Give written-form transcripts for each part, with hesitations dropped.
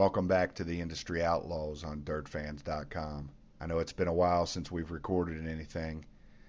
welcome back to the Industry Outlaws on DirtFans.com. I know it's been a while since we've recorded anything.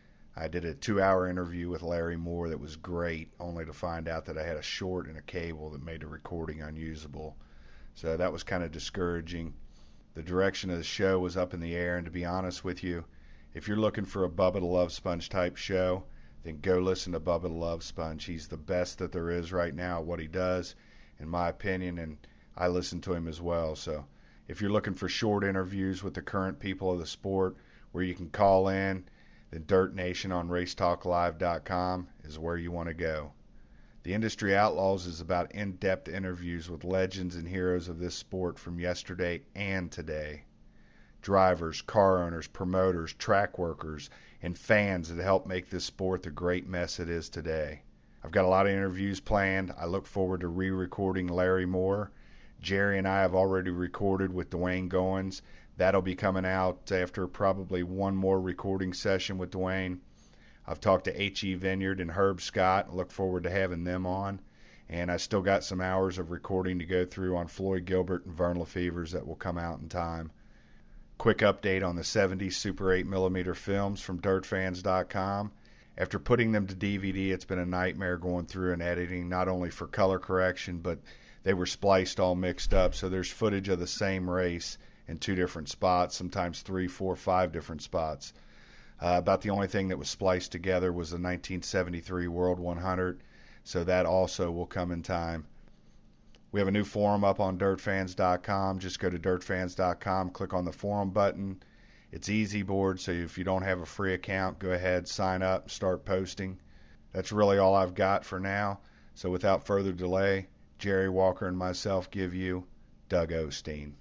I did a 2-hour interview with Larry Moore that was great, only to find out that I had a short in a cable that made the recording unusable. So that was kind of discouraging. The direction of the show was up in the air, and to be honest with you, if you're looking for a Bubba the Love Sponge type show, then go listen to Bubba the Love Sponge. He's the best that there is right now at what he does, in my opinion, and I listen to him as well. So if you're looking for short interviews with the current people of the sport where you can call in, then Dirt Nation on RaceTalkLive.com is where you want to go. The Industry Outlaws is about in-depth interviews with legends and heroes of this sport from yesterday and today. Drivers, car owners, promoters, track workers, and fans that help make this sport the great mess it is today. I've got a lot of interviews planned. I look forward to re-recording Larry Moore. Jerry and I have already recorded with Dwayne Goins. That'll be coming out after probably one more recording session with Dwayne. I've talked to H.E. Vineyard and Herb Scott. I look forward to having them on. And I still got some hours of recording to go through on Floyd Gilbert and Vern Lefevers that will come out in time. Quick update on the 70s Super 8mm films from DirtFans.com. After putting them to DVD, it's been a nightmare going through and editing, not only for color correction, but they were spliced all mixed up. So there's footage of the same race in 2 different spots, sometimes 3, 4, 5 different spots. About the only thing that was spliced together was the 1973 World 100, so that also will come in time. We have a new forum up on DirtFans.com. Just go to DirtFans.com, click on the forum button. It's easy board, so if you don't have a free account, go ahead, sign up, start posting. That's really all I've got for now. So without further delay, Jerry Walker and myself give you Doug Osteen.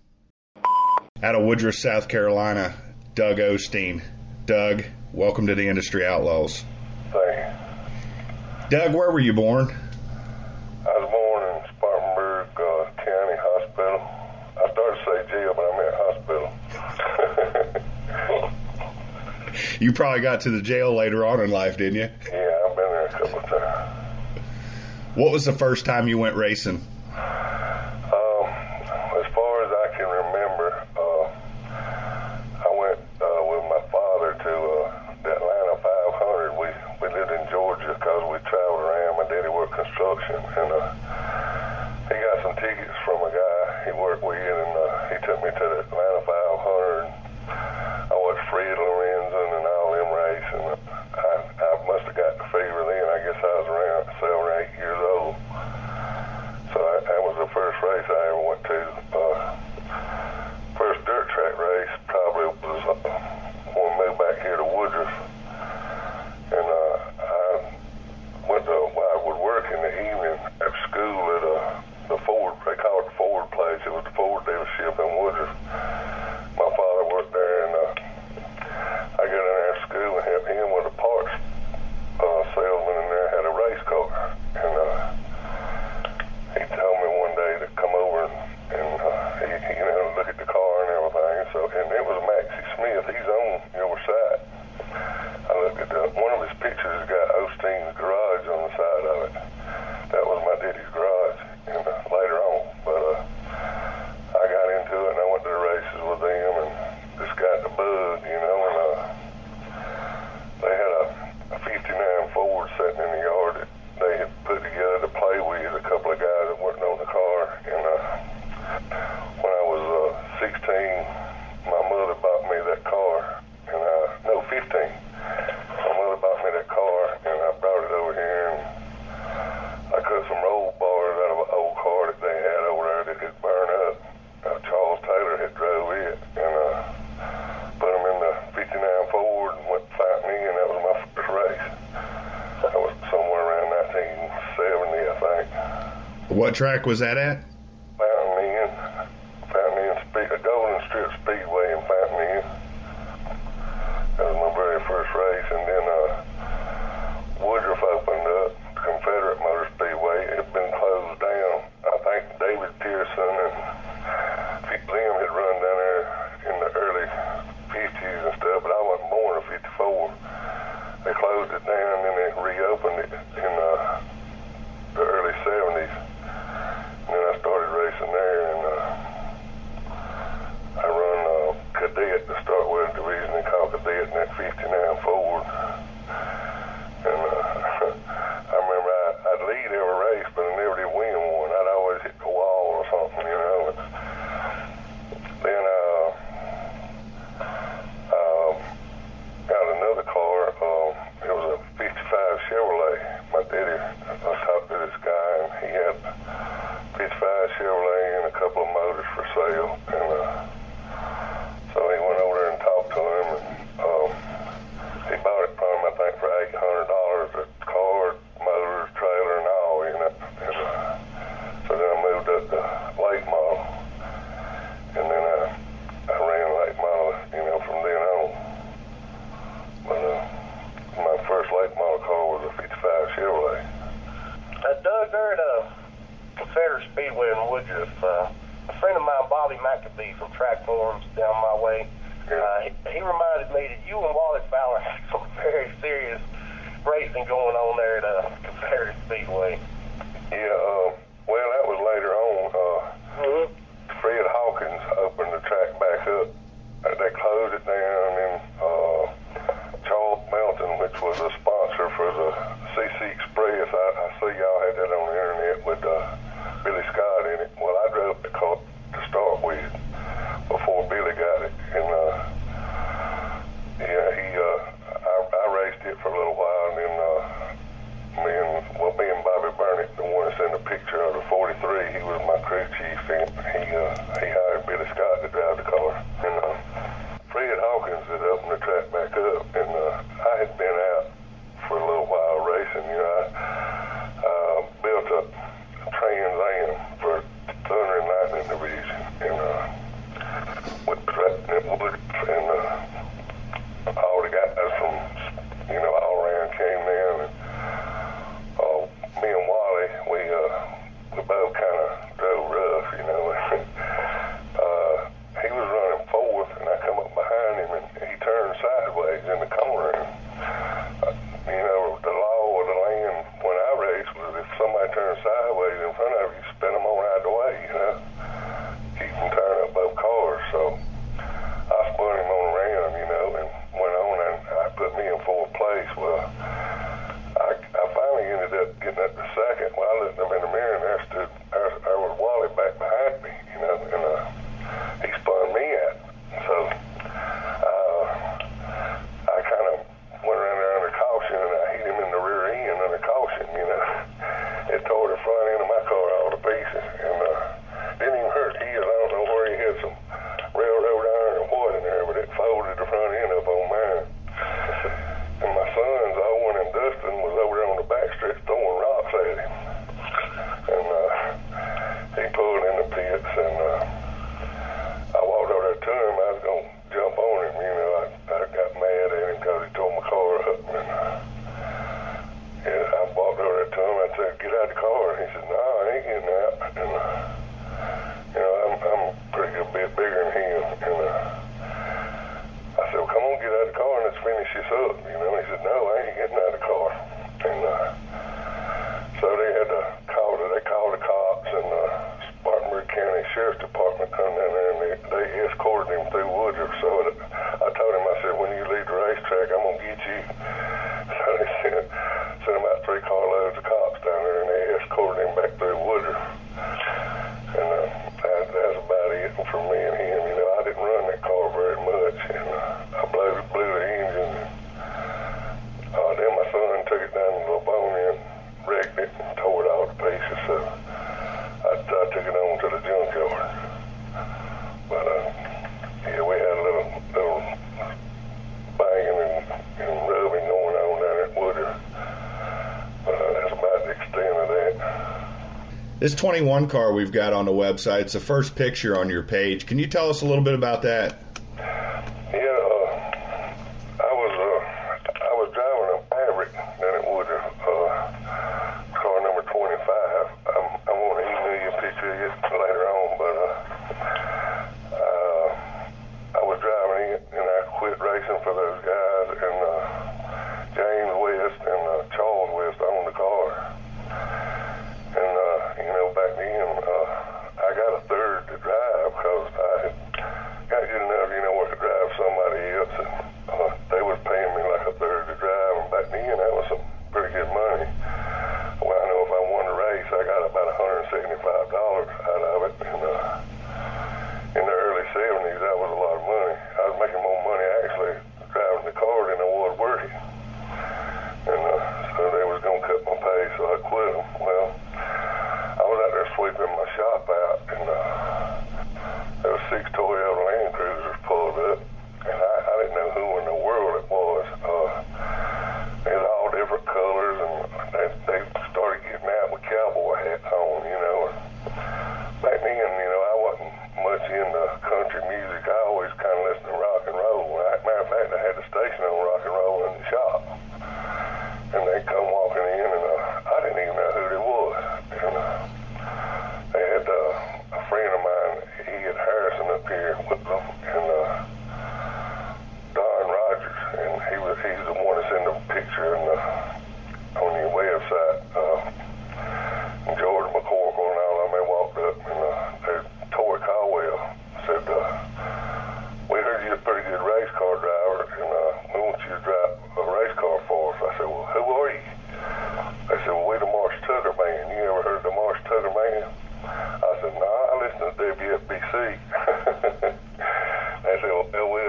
Out of Woodruff, South Carolina, Doug Osteen. Doug, welcome to the Industry Outlaws. Thank you. Doug, where were you born? I was born in Spartanburg County Hospital. I started to say jail, but I meant hospital. You probably got to the jail later on in life, didn't you? Yeah, I've been there a couple of times. What was the first time you went racing? As far as I can remember, I went with my father to the Atlanta 500. We lived in Georgia because we traveled around. My daddy worked construction, and he got some tickets from a guy he worked with, and he took me to the Atlanta 500. I watched Fred Lorenzen and all them race, and I must have got the fever then. I guess I was around 7 or 8 years old. So that was the first race I ever went to. First dirt track race probably was when we moved back here to Woodruff. And I would work in the evening at school at the Ford, they call it the Ford place. It was the Ford dealership in Woodruff. My father worked there, and I got in there at school and helped him with a parts salesman in there, had a race car. And he told me one day to come over and he look at the car and everything. So, and it was Maxie Smith. He's on your side. I looked at one of his pictures. Has got Osteen's garage on the side of it. That was my daddy's garage. And later on, but I got into it and I went to the races with them and just got the bug, and they had a 59 Ford sitting in the yard that they had put together to play with a couple of guys that worked on the car. And when I was 16, my mother bought me that car, and 15. My mother bought me that car, and I brought it over here, and I cut some roll bars out of an old car that they had over there that had burned up. Charles Taylor had drove it, and put them in the 59 Ford and went fighting me, and that was my first race. That was somewhere around 1970, I think. What track was that at? Fountain Inn, Golden Strip Speedway in Fountain Inn. That was my very first race, and then Woodruff opened up, Confederate Motor Speedway. It had been closed down. I think David Pearson and Liam had run down there in the early 50s and stuff, but I wasn't born in 54. They closed it down, and then they reopened it in the early 70s. And then I started track forums down my way. He reminded me that you and Wally Fowler had some very serious racing going on there at Comparative Speedway. Yeah, well, that was later on. Fred Hawkins opened the track back up. They closed it down, and Charles Melton, which was a sponsor for the CC Express, I see y'all had that on the internet with Billy Scott in it. Well, I drove the car to start with before Billy got it, and I raced it for a little while, and then me and Bobby Burnett, the one that sent a picture of the 43, he was my crew chief, and he hired Billy Scott to drive the car. And Fred Hawkins had opened the track back up, and I had been out for a little while racing. I built a Trans Am for Thunder and Lightning Division, and with Wood, and all the guys from all around came down, and me and Wally, we both kind of drove rough, he was running fourth, and I come up behind him, and he turned sideways in the corner. And, the law of the land when I raced was if somebody turned sideways in front of you, spin them on out of the way, Keep from tearing up both cars. So I spun him on around, and went on, and I put me in fourth place. Well, I finally ended up getting up to second. Well, I looked up in the mirror, and there was Wally back behind me, and he spun me out. So I kind of went around there under caution, and I hit him in the rear end under caution. It tore the front end of my car all to pieces, and didn't even hurt his. I don't know where he had some railroad iron or what in there, but it folded the front end up on mine. And my sons, Owen and Dustin, was over there on the backstretch throwing rocks at him. And he pulled in the pits, and I walked over there to him. I was going to jump on him. I got mad at him because he tore my car up. And I walked over there to him. I said, "Get out of the car." And he said, "No, I ain't getting out." And I'm a pretty good bit bigger than him. And I said, "Well, come on, get out of the car and let's finish this up." He said, "No, I ain't getting out of the car." And so they called the cops, and Spartanburg County Sheriff's Department come down there, and they escorted him through Woodruff. So I told him, I said, "When you leave the racetrack, I'm going to get you." So they sent about 3 carloads of cops down there, and they escorted him back through Woodruff. And that's about it for me and him. I didn't run that car very much, and I blew the engine. Then my son took it down to Livonia and wrecked it and tore it all to pieces. So I took it on to the junkyard. But we had a little banging and rubbing going on down at Woodruff. That's about the extent of that. This 21 car we've got on the website, it's the first picture on your page. Can you tell us a little bit about that? I was driving a Maverick down at Woodruff, car number 25. I want to email you a picture of it later on, but I was driving it, and I quit racing for those guys, and James West and Charles West owned the car. And, back then, I got a third to drive because I had got good enough, where I could drive somebody else, and they was paying me like a third to drive, and back then that was some pretty good money. Well, I know if I won the race, I got about $175 out of it, and in the early 70s, that was a lot of money. I was making more money actually driving the car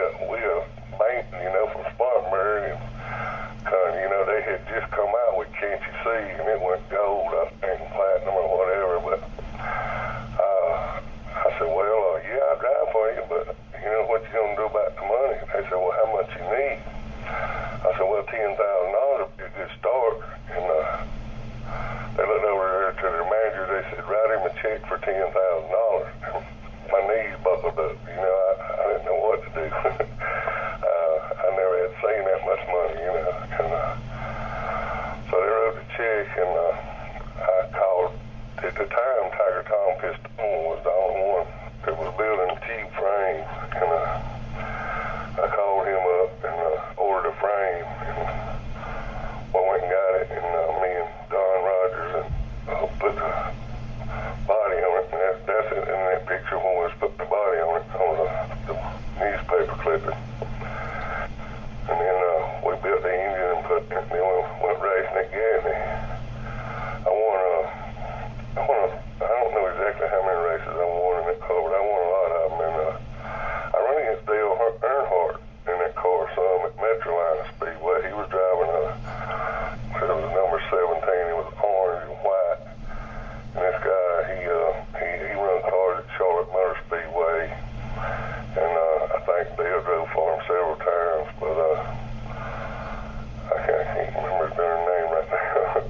we bank, from Spartanburg, and they had just come out with Can't You See, and it went gold, I think, platinum or whatever. But I said, well, yeah, I'll drive for you, but what you gonna do about the money? They said, well, how much you need? I said, well, $10,000 would be a good start. And they looked over there to their manager. They said, write him a check for $10,000. My knees buckled up. I didn't know what to do. I never had seen that much money, And so they wrote the check, and I called. At the time, Tiger Tom Pistone was the only one that was building cheap frames, and I called him up and ordered a frame, and we went and got it, and me and Don Rogers put the body on it, and that's it in that picture when we was putting the body on it on the newspaper clipping. And then we built the engine and then we went racing at Gaffney. I don't know exactly how many races I won in that car, but I won a lot of them. And I ran against Dale Earnhardt in that car some at Metroline Speedway. He was driving it was number 17. It was orange and white. And this guy, he run cars at Charlotte Motor Speedway. And I think Dale drove for him several times, but I can't remember his darn name right now.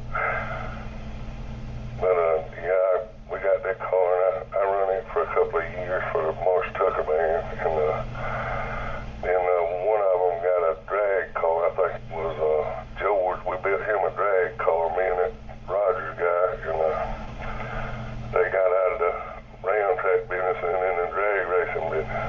But yeah, we got that car, and I run it for a couple of years for the Marsh Tucker band, and then one of them got a drag car. I think it was George. We built him a drag car, me and that Rogers guy, and they got out of the round track business and in the drag racing business.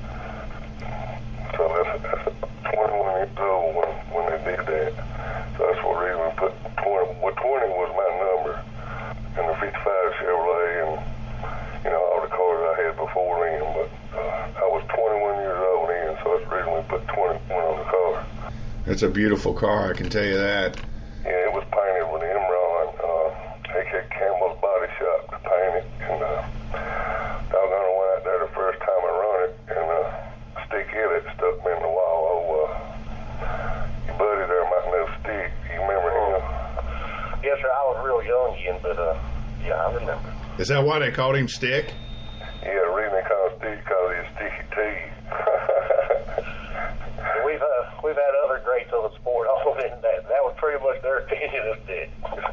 So that's 21 years old when they did that. So that's the reason we put 20. Well, 20 was my number. And the 55 Chevrolet, and all the cars I had before then, but I was 21 years old then, so that's the reason we put 21 on the car. It's a beautiful car, I can tell you that. Yeah, it was painted with Imron, AK Campbell's Body Shop to paint it, and doggone, I went out there the first time I run it, and Stick Elliott stuck me in the wall. Your buddy there might know Stick. You remember him? Yes, sir. I was real young then, but yeah, I remember. Is that why they called him Stick? Yeah, the reason they call him Stick because he's sticky teeth. We've had other greats of the sport on it, and that was pretty much their opinion of Stick.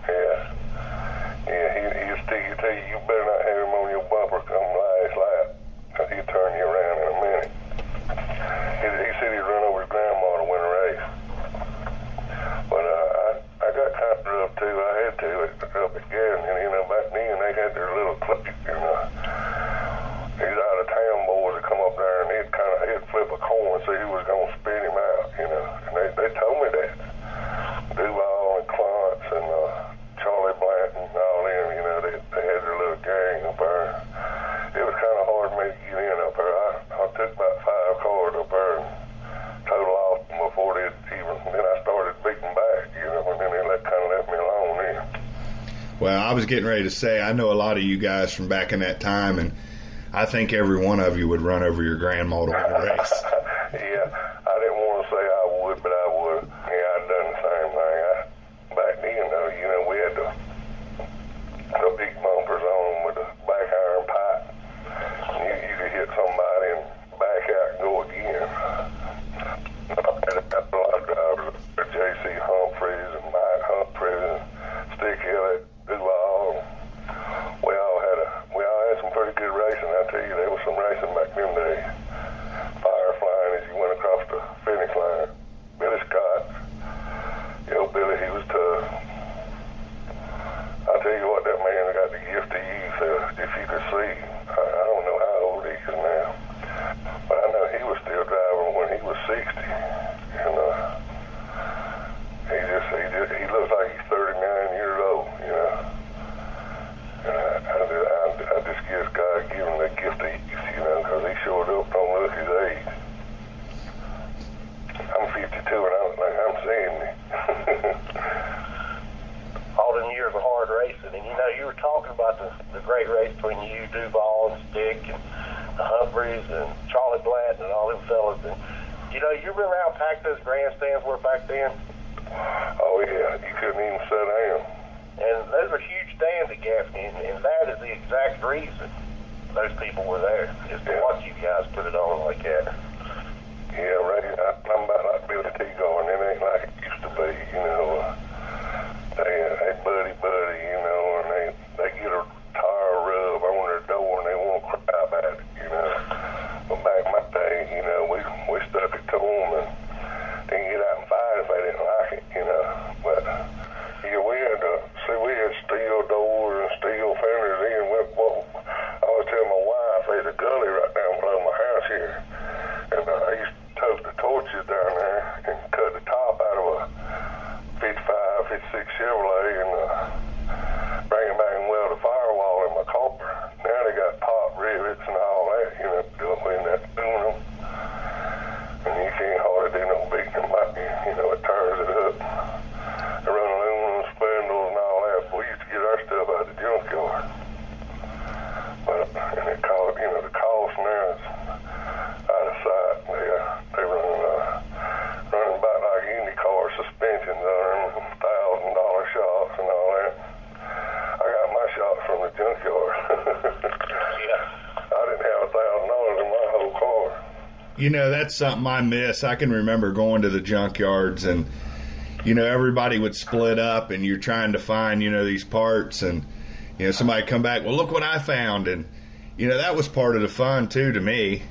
Yeah, he's sticky teeth. You better not have him on your bumper come last lap, because he'll turn you around in a minute. He said he'd run over his grandma to win a race. But I got kind of rough too. I had to up at Gaffney, and back then they had their little clique, and these out of town boys would come up there and he'd flip a coin and see who was gonna spin him out, and they told me that. Duval and Clontz and Charlie Blanton and all them, they had their little gang up there. It was kind of hard for me to get in up there. I took about 5 cars up there and total off them before they'd even. Then I started beating back, and then they kind of left me alone then. Well, I was getting ready to say, I know a lot of you guys from back in that time, and I think every one of you would run over your grandma to win a race. Yeah, I didn't want to say I would, but I would. Yeah, I'd done the same thing. Back then, though, we had the big bumpers on them with the back iron pipe. You could hit somebody and back out and go again. I had a lot of drivers, J.C. Humphreys and Mike Humphreys and Stick Elliott, Duval. We all had some pretty good racing. I tell you, there was some racing back in them days. Fire flying as you went across the finish line. Billy Scott, Billy, he was tough. I tell you what, that man got the gift of youth. If you could see, I don't know how old he is now, but I know he was still driving when he was 60, and he looks like he's 39 years old, And I just guess God gave him the gift of youth, because he showed up, don't look his age. I'm 52 and I look like I'm 70. All them years of hard racing, and you were talking about the great race between you, Duval, and Stick, and the Humphreys, and Charlie Blanton, and all them fellas. And You remember how packed those grandstands were back then? Oh, yeah, you couldn't even sit down. And those are huge stands at Gaffney, and that is the exact reason those people were there, is to watch you guys put it on like that. Yeah, right. I'm about like Billy T. going. It ain't like it used to be, They buddy, and they get a tire rub on their door and they want to cry about it, But back in my day, we stuck it to them and didn't get out and fight if they didn't like it, But, yeah, we had steel doors and steel fenders in. I was telling my wife, there's a gully right down below my house here. And I used to tote the torches down there and cut the top out of a 55, 56 Chevrolet and bring it back and weld a firewall in my car. Now they got pop rivets and all that, do it with that aluminum. And you can't hardly do no beating them up. It turns it up. They run aluminum spindles and all that. We used to get our stuff out of the junkyard. But, and it cost, the cost now is out of sight. They running about like IndyCar suspensions on them, $1,000 shots and all that. I got my shots from the junkyard. Yeah. I didn't have $1,000 in my whole car. That's something I miss. I can remember going to the junkyards and, everybody would split up and you're trying to find, these parts and, somebody come back, well, look what I found. And, that was part of the fun, too, to me.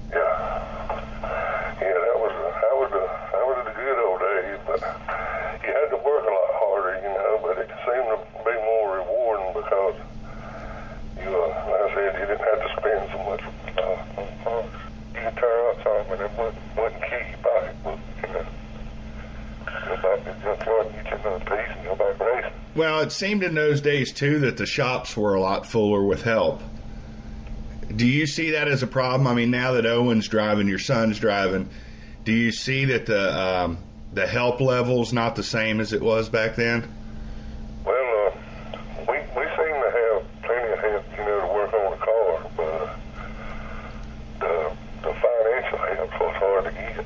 That was the good old days, but you had to work a lot harder, but it seemed to be more rewarding because like I said, you didn't have to spend so much on parts. You could tear out something and it wouldn't kill your pocketbook, Go back to the junkyard and get you another piece and go back racing. Well, it seemed in those days, too, that the shops were a lot fuller with help. Do you see that as a problem? I mean, now that Owen's driving, your son's driving, do you see that the help level's not the same as it was back then? Well, we seem to have plenty of help, to work on the car, but the financial help's what's hard to get.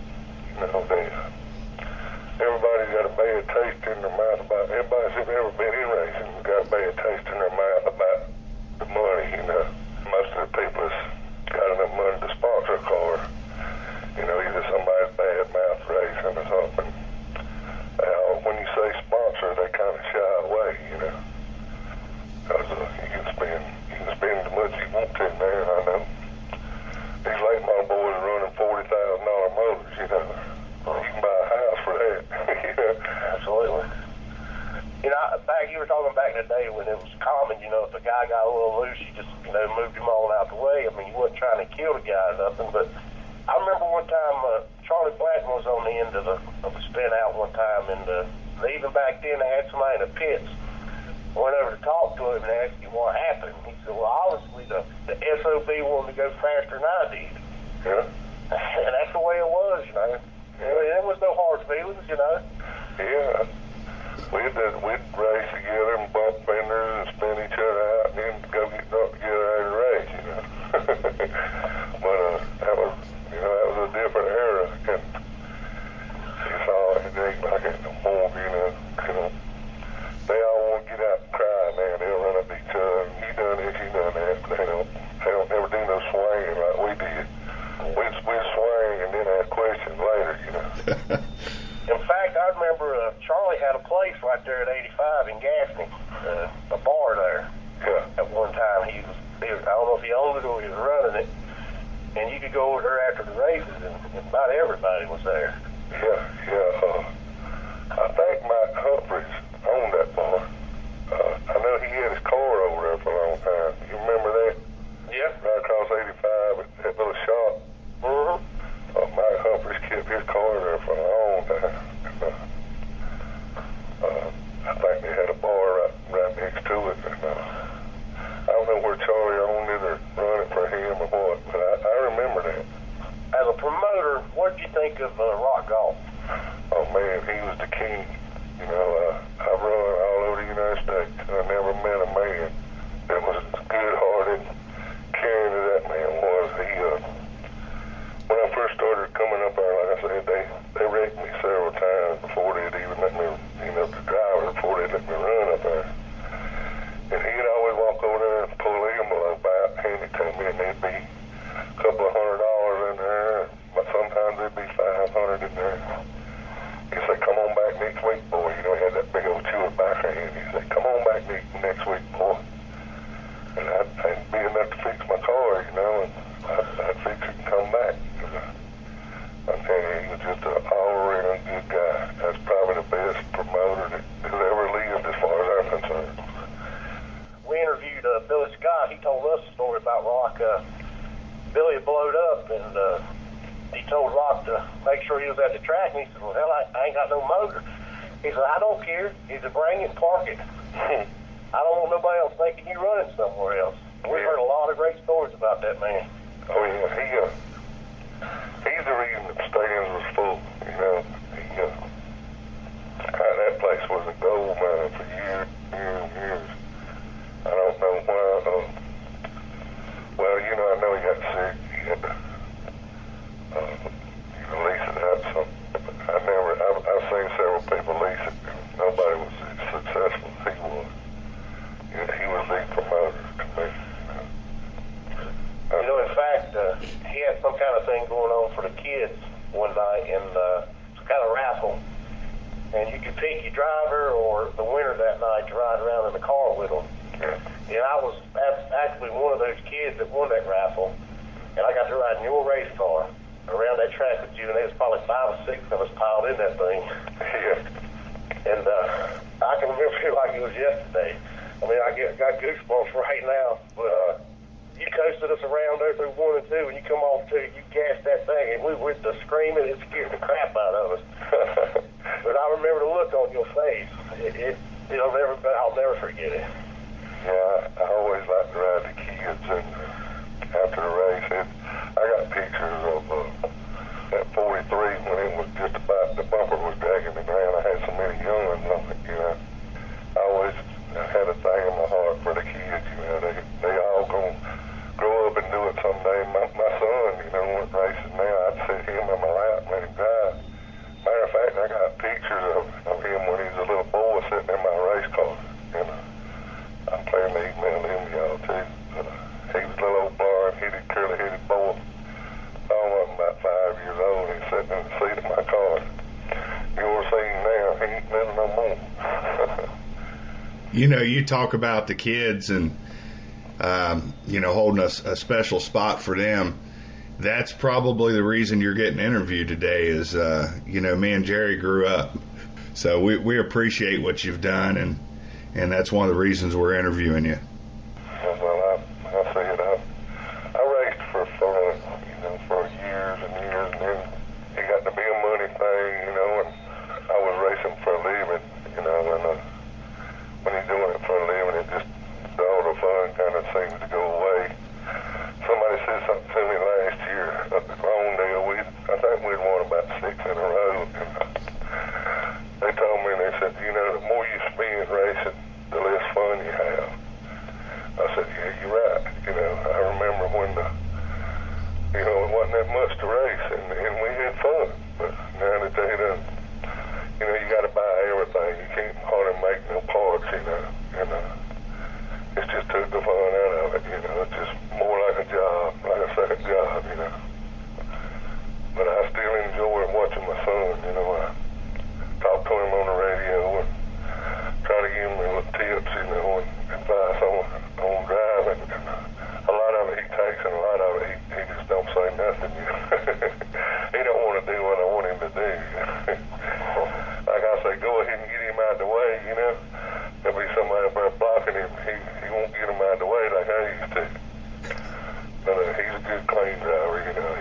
Everybody's got a bad taste in their mouth about everybody that's ever been in racing has got a bad taste in their mouth about the money. Most of the people that's got enough money to sponsor a car, either somebody's bad mouth racing or something. When you say sponsor, they kind of shy away, because you can spend as much as you want to now. I know these late model boys are running $40,000 motors, You can buy a house for that. Absolutely. You were talking back in the day when it was common, if a guy got a little loose, you just, moved him on out the way. I mean, you wasn't trying to kill the guy or nothing, but I remember one time Charlie Blanton was on the end of a spin out one time, and even back then they had somebody in the pits. Went over to talk to him and asked him what happened. He said, well, obviously the SOB wanted to go faster than I did. Yeah. And that's the way it was, There was no hard feelings, Yeah. We'd race together and bump fenders and spin each other out and then go get drunk together after the race, But that was a different era. And you saw it ain't like it no more, They all want to get out and cry, man. They'll run up each other. You done this, you done that. But they don't ever do no swinging like we did. We'd swing and then ask questions later, In fact, I remember Charlie had a place right there at 85 in Gaffney, a bar there. Yeah. At one time, I don't know if he owned it or he was running it, and you could go over there after the races, and about everybody was there. Yeah. I think Mike Humphreys owned that bar. I know he had his car over there for a long time. You remember that? Yeah. Right across 85 at that little shop. Mm-hmm. Mike Humphreys kept his car there for a long time. I think they had a bar right next to it. And, I don't know where Charlie owned it or run it for him or what, but I remember that. As a promoter, what did you think of Rock Golf? Oh, man, he was the king. I've run all over the United States, and I never met a man that was as good-hearted, caring as that man was. When I first started coming up there, like I said, checked me several times before they'd even let me, the driver, before they'd let me run up there. And he'd always walk over there and pull the envelope out, hand it to me, and there'd be a couple of $100 in there, but sometimes there'd be $500 in there. He said, come on back next week, boy. He had that big old chew back hand. He said, come on back next week, boy. And I'd be enough to fix my car, and I'd fix it and come back. I tell you, he was just an all-around good guy. That's probably the best promoter that has ever lived as far as I'm concerned. We interviewed Billy Scott. He told us a story about Rock. Billy had blowed up, and he told Rock to make sure he was at the track, and he said, well, hell, I ain't got no motor. He said, I don't care. He said, bring it and park it. I don't want nobody else thinking you running somewhere else. We've heard a lot of great stories about that man. Oh, yeah, he's the reason the stands was full, that place was a gold mine for years and years. I don't know why, well, I know he got sick. He had to lease it out. So I've seen several people lease it. Nobody was as successful as he was. He was the promoter to me. In fact, he had some kind of thing going on for the kids one night, and some kind of raffle. And you could pick your driver or the winner that night to ride around in the car with them. And I was actually one of those kids that won that raffle, and I got to ride in your race car around that track with you, and there was probably 5 or 6 of us piled in that thing. And I can remember it like it was yesterday. I mean, I got goosebumps right now, but you coasted us around there through 1 and 2, and you come off 2, you gassed that thing, and we went to screaming. It scared the crap out of us. But I remember the look on your face. I'll never forget it. Yeah, I always like to ride the kids, and after the race, I got pictures of that 43 when it was just about, the bumper was dragging the ground. I had so many young ones on it, I always had a thing in my heart for the kids, they all gonna grow up and do it someday. My son, went racing now. I'd sit him on my lap and let him drive. Matter of fact, I got pictures of him when he was a little boy sitting in my race car. I'm planning to email him to y'all too. He was a little old blonde, curly-headed boy. All of them about 5 years old. He's sitting in the seat of my car. You ought to see him now. He ain't never no more. You talk about the kids and, holding a special spot for them. That's probably the reason you're getting interviewed today is, me and Jerry grew up. So we appreciate what you've done, and that's one of the reasons we're interviewing you. Well, I see it. I raced for fun, for years and years, and then it got to be a money thing, and I was racing for a living, and when you're doing it for a living, it just, all the fun kind of seems to go away. Somebody said something to me last year at the Lawndale. I think we'd won about 6 in a row, and they told me, they said, the more you spend racing, the less fun you have. I said, yeah, you're right. I remember when it wasn't that much to race, and we had fun. But now that they done, you got to buy everything. You can't hardly make no parts, and it's just took the fun out of it. It's just more like a job, like a second job, But I still enjoy watching my son. I talk to him on the radio and try to give him little tips, and advice on driving. And a lot of it he takes, and a lot of it he just don't say nothing. He don't want to do what I want him to do. Like I say, go ahead and get him out of the way. There'll be somebody up there blocking him. He won't get him out of the way like I used to. But he's a good clean driver.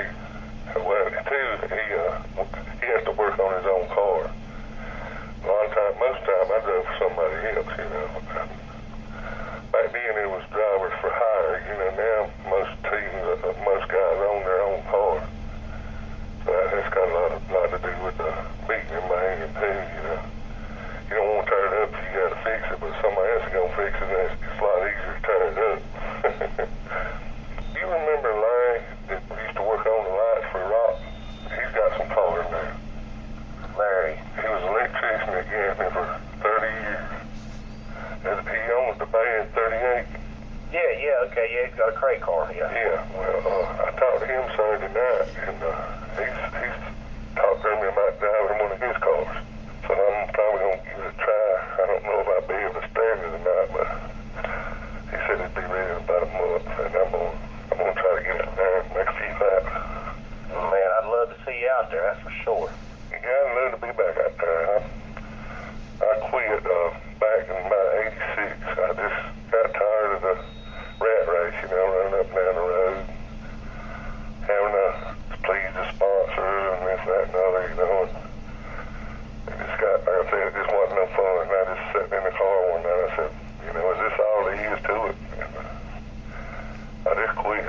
He has to work on his own car. Most time I drove for somebody else, Back then it was drivers for hire, now most teams, most guys own their own car. So that's got a lot to do with beating and banging too, You don't want to tear it up, you got to fix it, but somebody else is going to fix it, and it's a lot easier to tear it up. You remember Larry that used to work on the lights for Rock? He's got some cars now. he's got a crate car, yeah. Yeah, well, I talked to him Saturday night, and he's talked to me about driving one of his cars. So I'm probably going to give it a try. I don't know if I'll be able to stand it or not, but he said it'd be ready in about a month, and I'm gonna try to get it there and make a few laps. Man, I'd love to see you out there, that's for sure. Yeah, I'd love to be back out there. I quit back in about '86. I just got tired of the rat race, running up and down the road, having to please the sponsor and this, that, and the other, and it just got, like I said, it just wasn't no fun. And I just sat in the car one night, I said, is this all there is to it? And I just quit,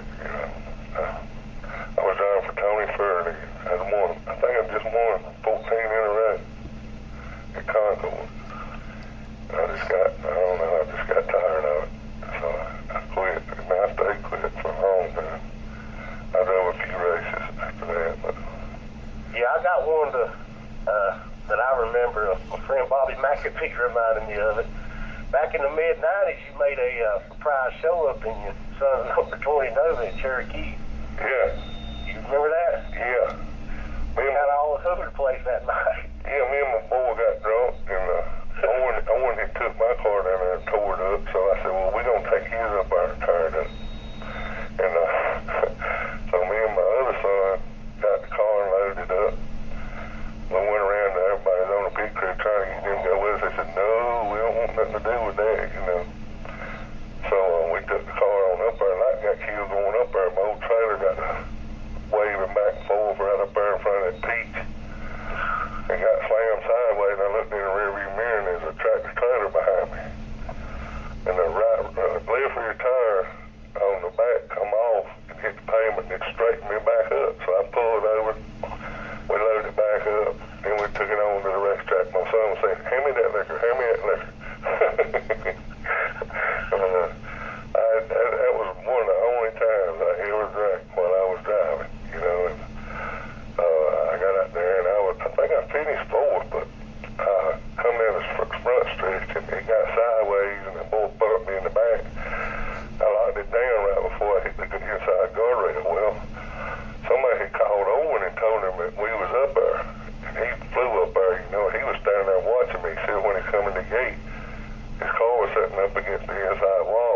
I was driving for Tony Furley. I think I just won 14 in a row at Concord. I just got tired of it. So I quit. And I stayed quit for a long time. I drove a few races after that. But yeah, I got one that I remember. My friend Bobby McAfee reminded me of it. Back in the mid-'90s, you made a surprise show up in your son's number 20 Nova in Cherokee. yeah. You remember that? Yeah. We got all over the place that night. Yeah, me and my boy got drunk, and Owen he took my car down there and tore it up. So I said, well, we're going to take his up there and tear it up. And so me and my other son got the car and loaded it up. We went around to everybody's on the pit crew trying to get them to go with us. They said, no, we don't want nothing to do with that, So we took the car on up there. Light got killed going up there. My old trailer got waving back and forth right up there in front of that peach. It got slammed sideways, and I looked in the rearview mirror, and there's a tractor trailer behind me. And the left rear tire on the back come off and hit the pavement, and it straightened me back up. So I pulled over, we loaded it back up, then we took it on to the racetrack. My son was saying, hand me that liquor, hand me that liquor. That was one of the only times I ever drank while I was driving, and I got out there, and I think I finished fourth, but come down the front stretch, and it got sideways, and the boy bumped me in the back. I locked it down right before I hit the inside guardrail. Well, somebody had called Owen and told him that we was up there, and he flew up there, he was standing there watching me. He said when he come in the gate, his car was sitting up against the inside wall.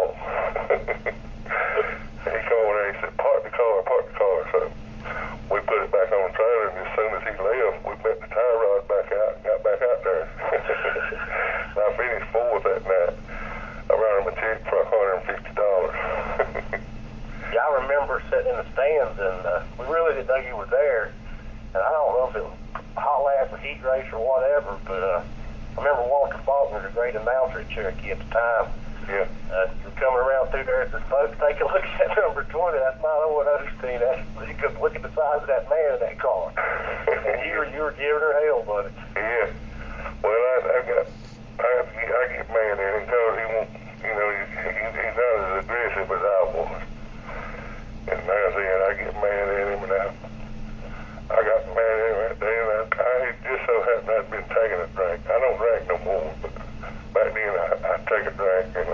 And he called there, he said, park the car. So we put it back on the trailer, and as soon as he left, we bent the tie rod back out and got back out there. And I finished fourth that night. I wrote him a check for $150. Yeah, I remember sitting in the stands, and we really didn't know you were there. And I don't know if it was hot last or heat race or whatever, but I remember Walter Faulkner, the great announcer at Cherokee at the time. Yeah. You're coming around through there and says, folks, take a look at that number 20. That's not Owen Osteen. You could look at the size of that man in that car. And you were giving her hell, buddy. Yeah. Well, I get mad at him because he won't, he's not as aggressive as I was. And like I said, I get mad at him, and I got mad at him that day, and I just so happened I'd been taking a drink. I don't drink no more, but back then I take a drink, and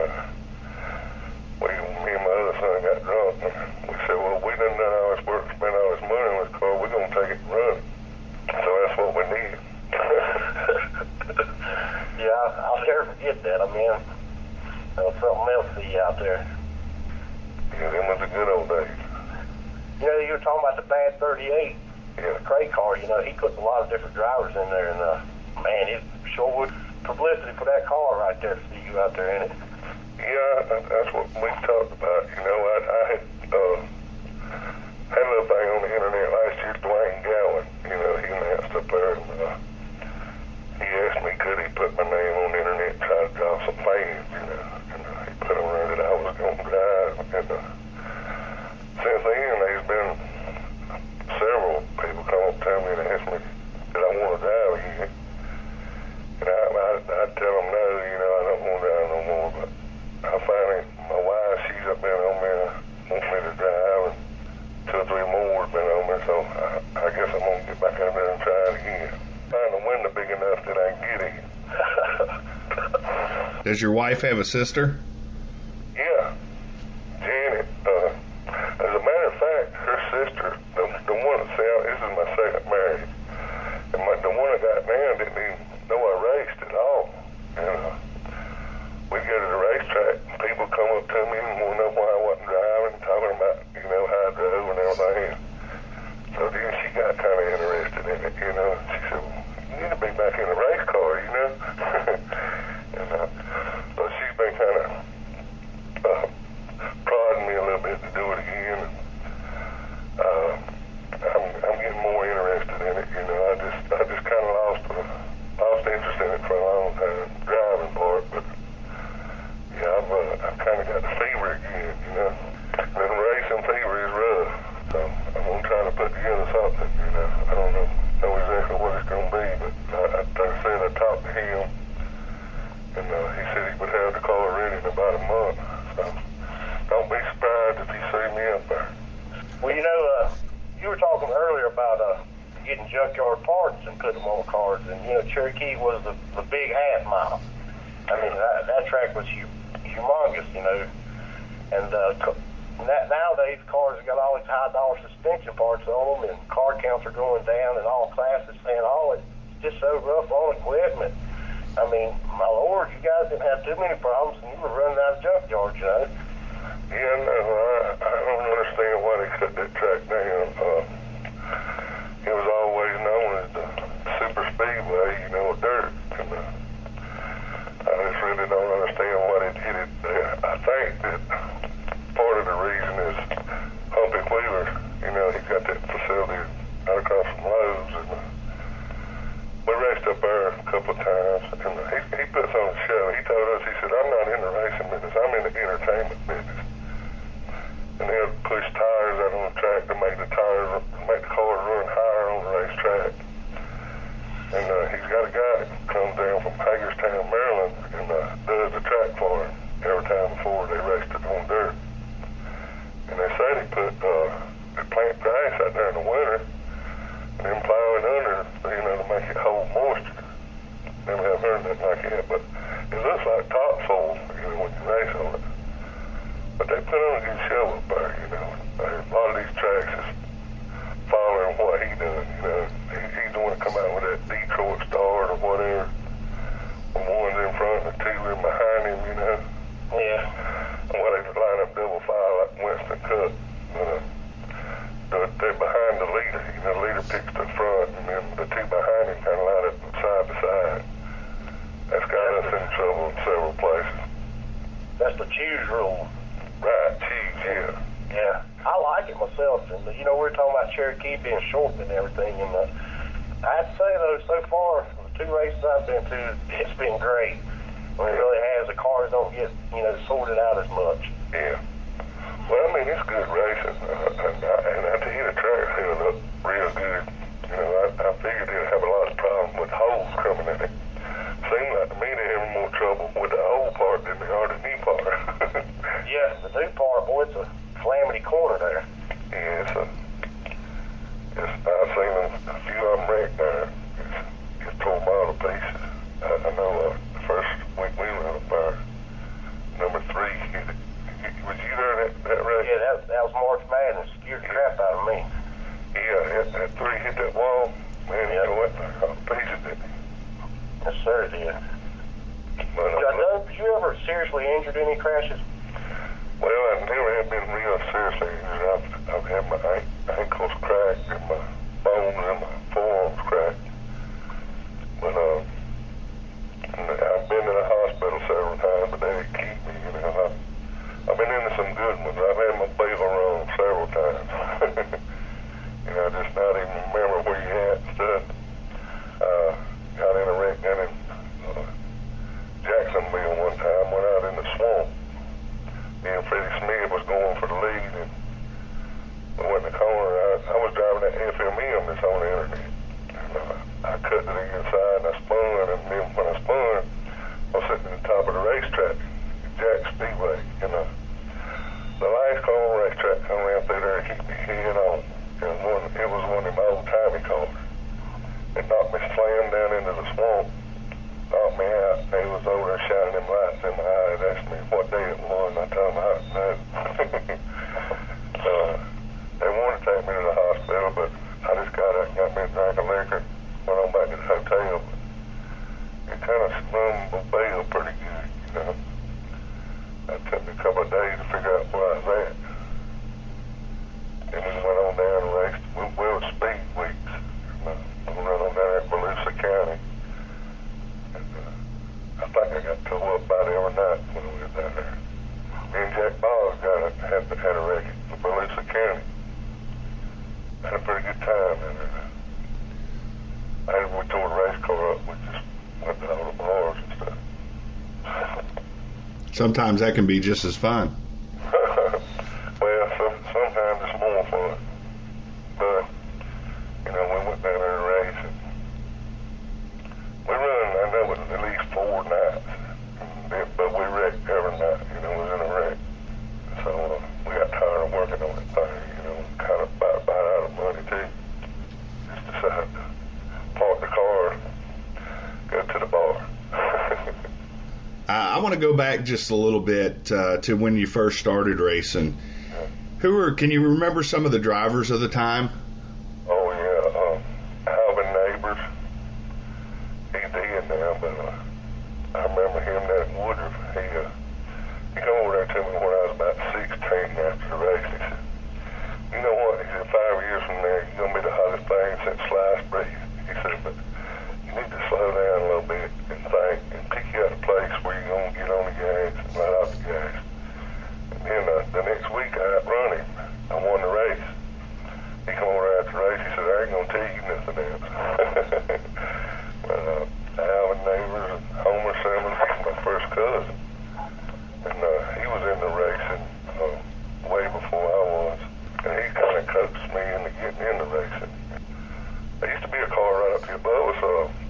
me and my other son got drunk, and we said, well, we done all this work, spent all this money on this car, we're going to take it and run it. So that's what we need. Yeah, I'll never forget that. I mean, that was something else to see out there. Yeah, them was the good old days. You were talking about the Bad 38, Yeah. the crate car. He puts a lot of different drivers in there, and man, it sure was publicity for that car right there to see you out there in it. Yeah, that's what we talked about. I had a little thing on the internet last year, Dwayne Gowan. He announced up there, and he asked me could he put my name on the internet and try to draw some fans, and he put on there that I was going to drive. And since then, there's been several people come up to me and ask me did I want to drive again. And I tell them no, I don't want to drive no more. But I finally, my wife, she's up been on me and wants me to drive, and 2 or 3 more has been on me, so I guess I'm going to get back out there and try it again. Find the window big enough that I can get in. Does your wife have a sister? Yeah, Janet. I got down, didn't even know I raced at all. And we go to the racetrack, and people come up to me and want to know why I wasn't driving, talking about, how I drove and everything. So then she got kind of interested in it, She said, well, you need to be back in a race car, and so she's been kind of prodding me a little bit to do it again. And I'm getting more interested in it, I just kind of lost interest in it for a long time, driving part, but yeah, I've kind of got the fever again, And racing fever is rough, so I'm gonna try to put together something, I don't know exactly what it's gonna be, but like I said, I talked to him, and he said he would have the car ready in about a month, so don't be surprised if you see me up there. Well, you were talking earlier about getting junkyard parts and putting them on cars, and Cherokee was the big half mile. I mean, that track was humongous, and nowadays cars have got all these high dollar suspension parts on them, and car counts are going down in all classes, saying, it's just so rough on equipment. I mean, my Lord, you guys didn't have too many problems, and you were running out of junkyards, Yeah, no, I don't understand why they cut that track down. It was always known as the super speedway, with dirt. And I just really don't understand why they did it there. I think that part of the reason is Humpy Wheeler. He's got that facility out across from Lowe's, and we raced up there a couple of times, and he puts on a show. He told us, he said, I'm not in the racing business, I'm in the entertainment business. And they'll push tires out on the track to make the cars run higher on the racetrack. And he's got a guy that comes down from Hagerstown, Maryland, and does the track for him every time before they raced it on dirt. And they say they plant grass out there in the winter, and then plow it under, to make it hold moisture. Never have heard nothing like that, but it looks like topsoil, when you race on it. But they put on a good show up there, A lot of these tracks is following what he done, He's the one that come out with that Detroit Star or whatever. And one's in front and the two in behind him, Yeah. Well, they just line up double file like Winston Cup. But they're behind the leader. The leader picks the front, and then the two behind him kind of line up side to side. That's got us in trouble in several places. That's the choose rule. Right, choose, yeah. Yeah, I like it myself. And, we were talking about Cherokee being short and everything. And I have to say, though, so far, the two races I've been to, it's been great. It really has. The cars don't get, sorted out as much. Yeah. Well, it's good racing. And I tell you, the track's held up real good. I figured they'd have a lot of problems with holes coming in it. Seemed like to me they having more trouble with the old part than they are the new part. Yeah, the new part, boy, it's a calamity corner there. Yeah, I've seen a few of them wrecked there. It's tore them all to pieces. I know the first week we run up there, number 3, was you there that race? Yeah, that was March Madness. Scared the crap out of me. Yeah, that 3 hit that wall. Man, he went all to pieces, didn't he? Yes, sir, it did. But, did you ever seriously injured any crashes? Well, I never have been real seriously injured. I've had my ankles cracked and my bones and my forearms cracked. But I've been to the hospital several times, but they didn't keep me. I've been into some good ones. I've had my beaver wrong several times. I just not even remember where you at and stuff. Got in a wreck down in Jacksonville one time, went out in the swamp. Me and Freddie Smith was going for the lead, and we went in the corner. I was driving that FMM that's on the internet. And I cut to the inside, and I spun, and then when I spun, I was sitting at the top of the racetrack, Jack Speedway, and the last car on the racetrack come around through there and hit me head on. It was one of them old-timey cars. It knocked me slam down into the swamp, knocked me out. They was over there shining them lights in my eyes, asked me what day it was, and I told them I didn't know. They wanted to take me to the hospital, but I just got up and got me a drink of liquor, went on back to the hotel. Sometimes that can be just as fun. Well, sometimes it's more fun. But, we went down there and raced. And we run, I know, at least 4 nights. But we wrecked every night, was in a wreck. So we got tired of working on that thing, kind of about out of money, too. Just decided to park the car, go to the bar. I want to go back just a little bit to when you first started racing. Can you remember some of the drivers of the time? Oh, yeah. Alvin Neighbors. He's dead now, but I remember him down at Woodruff. He come over there to me when I was about 16 after the race. He said, you know what? He said, 5 years from now, you're going to be the hottest thing since sliced bread. He said, but you need to slow down a little bit and think and pick you out a place where you're going to get on the gas and let out the gas. And then the next week, I outrun him. I won the race. He come over after the race. He said, I ain't going to tell you nothing else. But Alvin Neighbors and Homer Simmons, he's my first cousin. And he was in the racing way before I was. And he kind of coaxed me into getting into racing. There used to be a car right up here above us,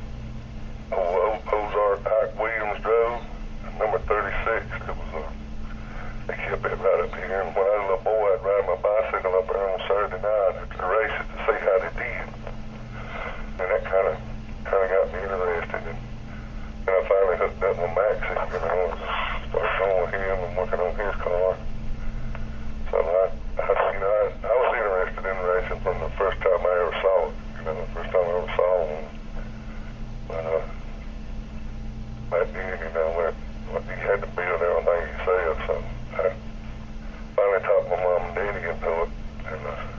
Ozark Ike Williams drove, number 36. It was they kept it right up here. And when I was a little boy, I'd ride my bicycle up there on Saturday night after the races to see how they did. And that kind of got me interested. And I finally hooked up with Maxie, and started going with him and working on his car. So I was interested in racing from the first time I ever saw it. The first time I ever saw one. But back then, you had to build everything yourself. So I finally talked my mom and daddy into it. And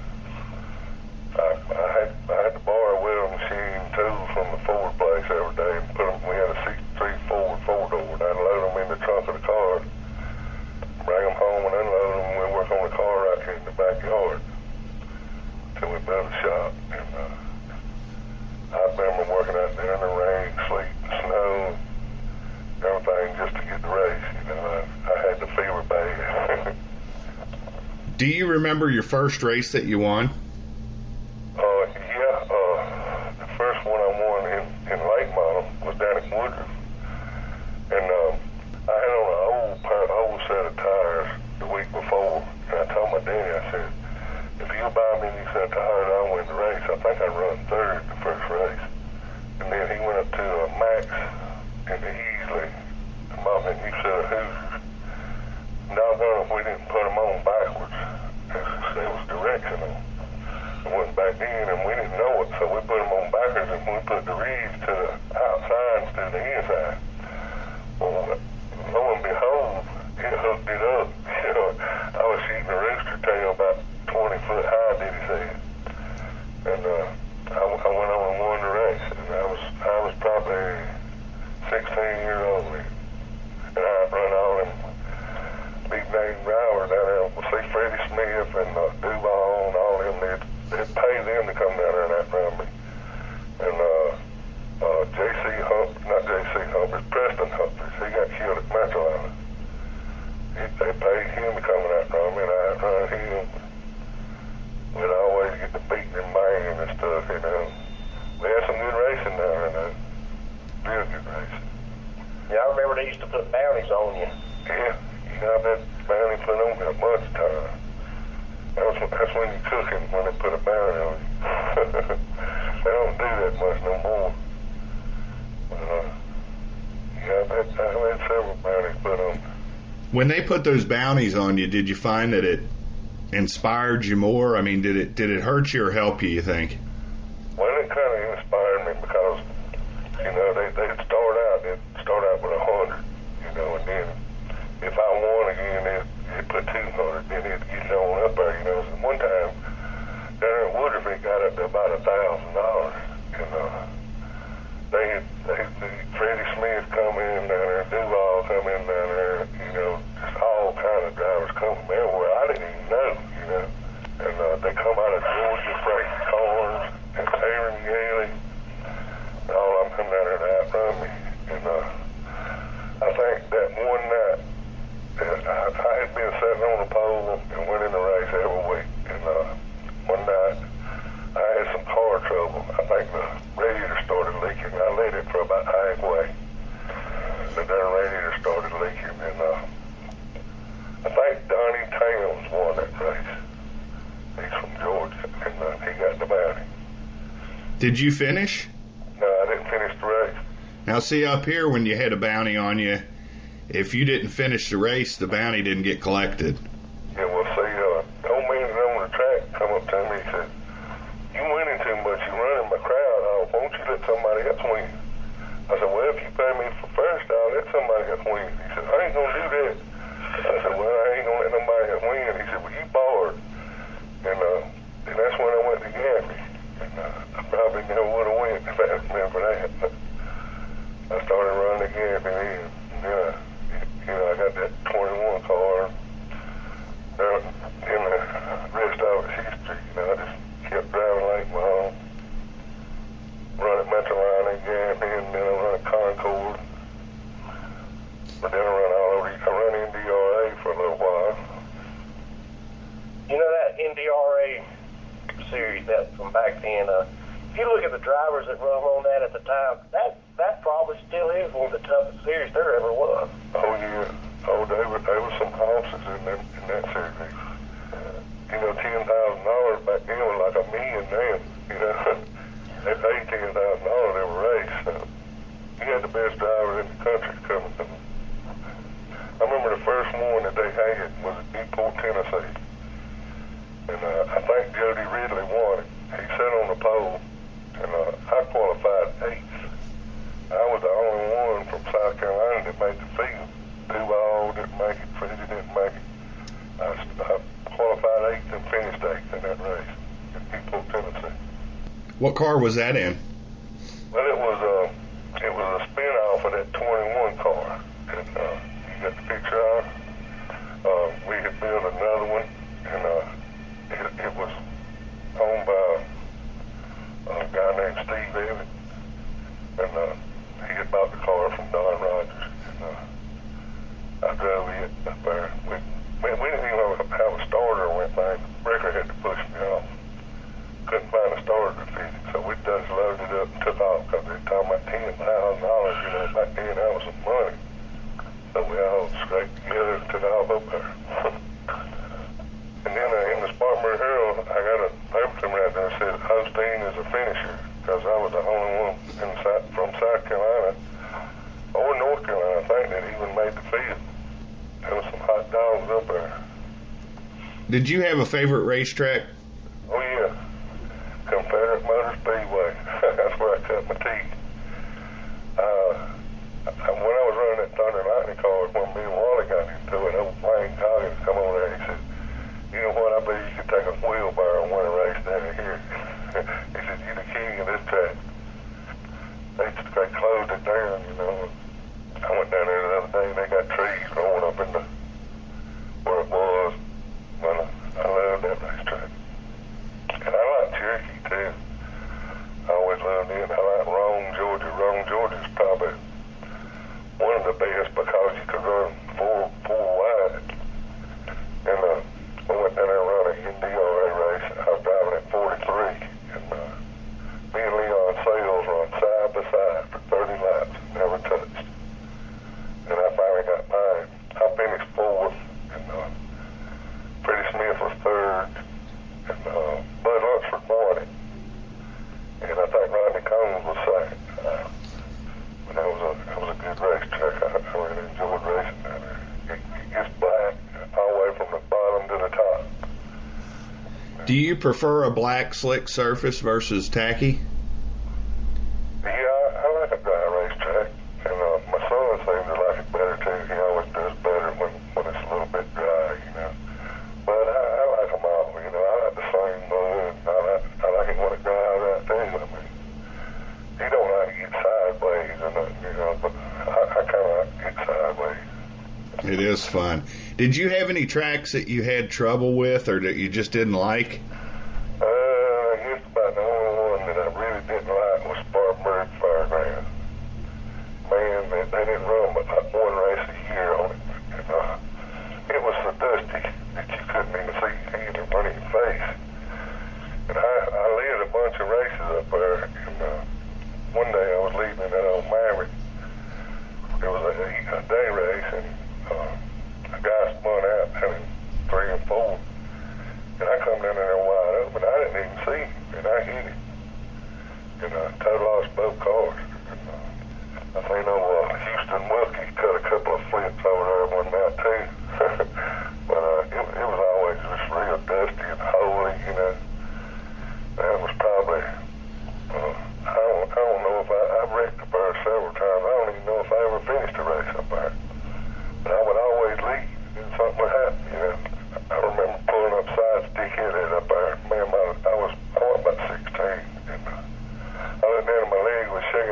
I had to borrow a wheel machine tools from the Ford place every day and put them. We had a 63 Ford 4-door. And I'd load them in the trunk of the car, bring them home and unload them, and we'd work on the car right here in the backyard till we built a shop. And I remember working out there in the rain, sleet, snow, everything just to get the race. I had the fever bad. Do you remember your first race that you won? Yeah. The first one I won in late model was down at Woodruff. And I had on an old set of tires the week before. And I told my daddy, I said, if you buy me a new set of tires, I'll win the race. I think I run third the first race. And then he went up to Max in the Easley and bought me a new set of Hoosiers. Doggone if we didn't put them on backwards. It was directional. It wasn't back in, and we didn't know it, so we put them on backwards, and we put the reeds to the outside instead of the inside. Well, lo and behold, it hooked it up. I was shooting a rooster tail about 20 foot high, did he say. And I went on and won the race. And I was probably 16 years old then. And I run all them big name drivers down there. See Freddie Smith and Duval and all them. They'd pay them to come down there and outrun me. And J.C. Humphries, Preston Humphries, he got killed at Metro Island. They paid him to come and outrun me, and I outrun him. We'd always get to beating and banging and stuff, We had some good racing down there, real good racing. Yeah, I remember they used to put bounties on you. Yeah, you got that bounty put on me a bunch of times. That's when you're cooking, when they put a bounty on you. They don't do that much no more. But, I've had several bounties put on me. When they put those bounties on you, did you find that it inspired you more? I mean, did it hurt you or help you think? Well, it kind of inspired me because, they'd start out with 100, and then if I won again, they'd put 200, then it'd get it on up there, So one time, down there at Woodruff, it got up to about $1,000, and Freddie Smith come in down there, Duval come in down there, just all kind of drivers come from everywhere. I didn't even know, And they come out of Georgia, Frank Carnes, and Aaron Gailey, the darn radiator started leaking, and I think Donnie Towns won that race. He's from Georgia, and he got the bounty. Did you finish? No, I didn't finish the race. Now, see, up here, when you had a bounty on you, if you didn't finish the race, the bounty didn't get collected. Yeah, well, see, the old man on the track come up to me, he said, "You winning too much, you running my crowd off, won't you let somebody else win?" I said, "Well, if you pay me for first, I'll let somebody else win." He said, "I ain't gonna do that." I said, "Well, I ain't gonna let nobody else win." He said, "Well, you barred." And that's when I went to Gaffney. And I probably never would have went if I hadn't been for that. But I started running again, and then, I got that 21 car. And the rest of it's history. I just kept driving like my own. Running Metroline and Gaffney, and then I run Concord. But then I run NDRA for a little while. You know that NDRA series that from back then, if you look at the drivers that run on that at the time, that probably still is one of the toughest series there ever was. Oh yeah. Oh, there was some horses in that series. $10,000 back then was like $1 million now. They paid $10,000 every race. So you had the best driver in the country coming to them. I remember the first one that they had was at Newport, Tennessee. And I think Jody Ridley won it. He sat on the pole, and I qualified 8th. I was the only one from South Carolina that made the field. Duval didn't make it, Freddie didn't make it. I qualified 8th and finished 8th in that race in Newport, Tennessee. What car was that in? Well, it was a spin-off of that 21 car. And you got the picture of it. We had built another one, and it was owned by a guy named Steve Evans. And he had bought the car from Don Rogers. And I drove it up there. We didn't even have a starter or anything. Ricker had to push me off. Couldn't find a starter to fit it. So we just loaded it up and took off because they were talking about $10,000. Back then that was some money. So we all scraped together and took off up there. And then in the Spartanburg Herald, I got a paper right there that said Osteen is a finisher because I was the only one from South Carolina or North Carolina, I think, that even made the field. There was some hot dogs up there. Did you have a favorite racetrack? Oh, yeah. Confederate Motor Speedway. That's where I cut my teeth. When I was running that Thunder Lightning car, when me and Wally got into it, old Wayne Coggins come over there and he said, "You know what, I bet you could take a wheelbarrow and win a race down here." He said, "You're the king of this track." They closed it down, I went down there the other day and they got trees growing up in where it was. Well, I love that racetrack. And I like Cherokee too. I always loved it. I like Rome, Georgia. Rome, Georgia's probably one of the best because you could run four wide. And we went down there and run an NDRA race. I was driving at 43. And me and Leon Sales run side by side for 30 laps, never touched. And I finally got mine. I finished 4th, and Freddie Smith was 3rd, and Bud Lunsford won it. And I think Rodney Combs was 2nd. But that was a good racetrack. I really enjoyed racing down there. It gets black all the way from the bottom to the top. Do you prefer a black slick surface versus tacky? Yeah, I like a dry racetrack. And my son seems to like it better too. He always does better when it's a little bit dry, But I like them all, I like the same mud. I like it when it dries out too. He don't like to get sideways and but I kind of like to get sideways. It is fun. Did you have any tracks that you had trouble with or that you just didn't like? I guess about the only one that I really didn't like was Spartanburg Fairgrounds. Man, they didn't run but one race a year on it. And, it was so dusty that you couldn't even see your hand in front of your face. And I led a bunch of races up there, and one day I was leaving that old Maverick. It was a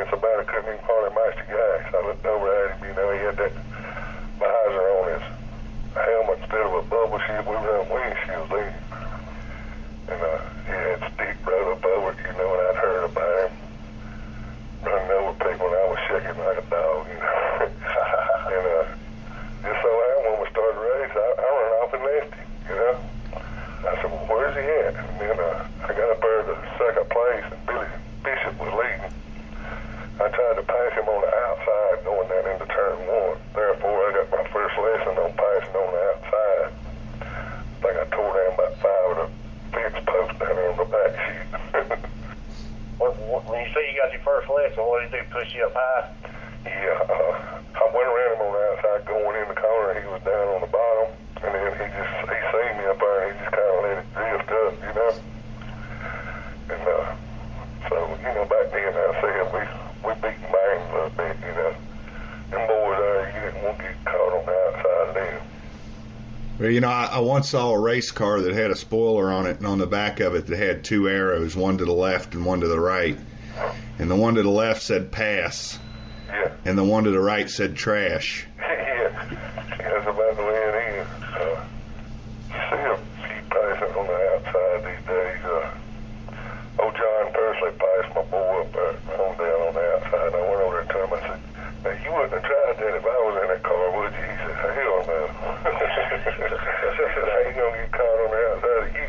and somebody couldn't even hardly match the gas. I looked over at him, you know, he had that visor on his helmet instead of a bubble shield. We were on windshields then. And he had stick right up over it, you know, and I'd heard about him running over people, and I was shaking like a dog, you know. And just so happened when we started the race, I ran off and left him, you know. I said, well, where's he at? And then I got up there to second place, and Billy Bishop was leading. I tried to pass him on the outside going down into turn one. Therefore, I got my first lesson on passing on the outside. I think I tore down about 5 of the fence posts down there on the back sheet. When you say you got your first lesson, what did he do, push you up high? Yeah, I went around him on the outside going in the corner. He was down on the bottom, and then he seen me up there, and he just kind of let it drift up, you know. And so, you know, back then, I said, we beat bang a little bit, you know. Them boys there, you didn't want to get caught on the outside of them. Well, you know, I once saw a race car that had a spoiler on it, and on the back of it that had 2 arrows, one to the left and one to the right. And the one to the left said pass, Yeah. and the one to the right said trash. Yeah, that's about the way it is. You see a few passing on the outside these days. Old John Persley passed my boy up there on down on the outside. I went over there to him. I said, now, you wouldn't have tried that if I was in that car, would you? He said, hell no. He said, I ain't going to get caught on the outside of you.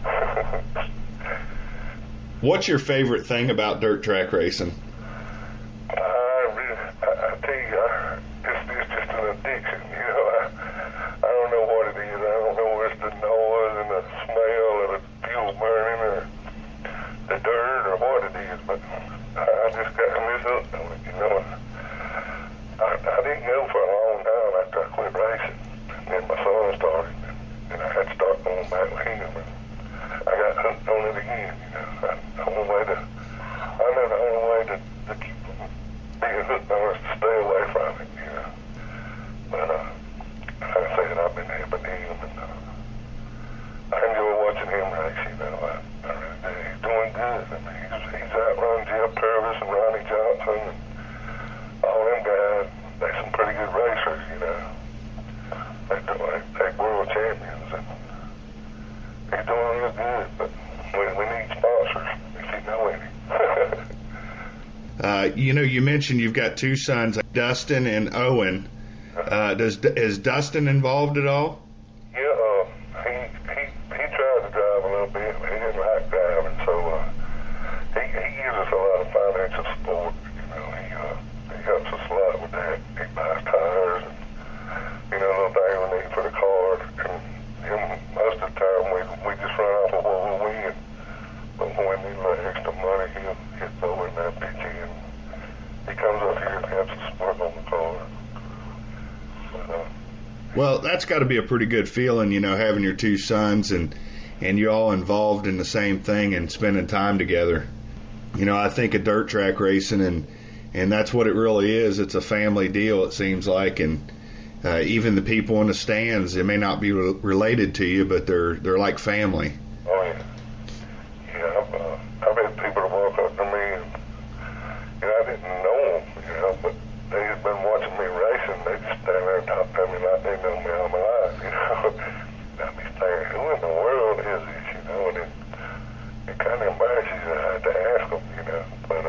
What's your favorite thing about dirt track racing? I tell you, it's just an addiction, you know. I don't know what it is. I don't know if it's the noise and the smell of the fuel burning or the dirt or what it is, but I just got this hooked on it, you know. I didn't go for a long time after I quit racing. Then my son started, and I had to start going back with him, and I got hooked on it again, you know. I know the only way to keep being hooked on is to stay away from it, you know. But like I said, I've been helping him, and I enjoy watching him race, you know. I really do. He's doing good. I mean, he's outrun Jeff Purvis and Ronnie Johnson and all them guys. They're some pretty good racers, you know. They're world champions, and he's doing real good, but we need sponsors, if you know any. You know, you mentioned you've got 2 sons, Dustin and Owen. Is Dustin involved at all? Yeah, he tried to drive a little bit, but he didn't like driving, so he gives us a lot of financial support. You know, he helps us a lot with that. He buys tires and, you know, little things we need for the car. And most of the time we just run off of what we win. But when we need a little extra money, he'll throw in that pitch in. He comes up here and helps us work on the car. But, Well, that's got to be a pretty good feeling, you know, having your 2 sons and you all involved in the same thing and spending time together. You know, I think of dirt track racing, and that's what it really is. It's a family deal, it seems like, and even the people in the stands, they may not be related to you, but they're like family. oh yeah. Yeah, I've had people that walk up to me and, you know, I didn't know them, you know, but they had been watching me racing. They just stand there and talk to me like they know me all my life, you know. I'd be thinking, who in the world is this, you know, and it kind of embarrasses you to have to ask them, you know, but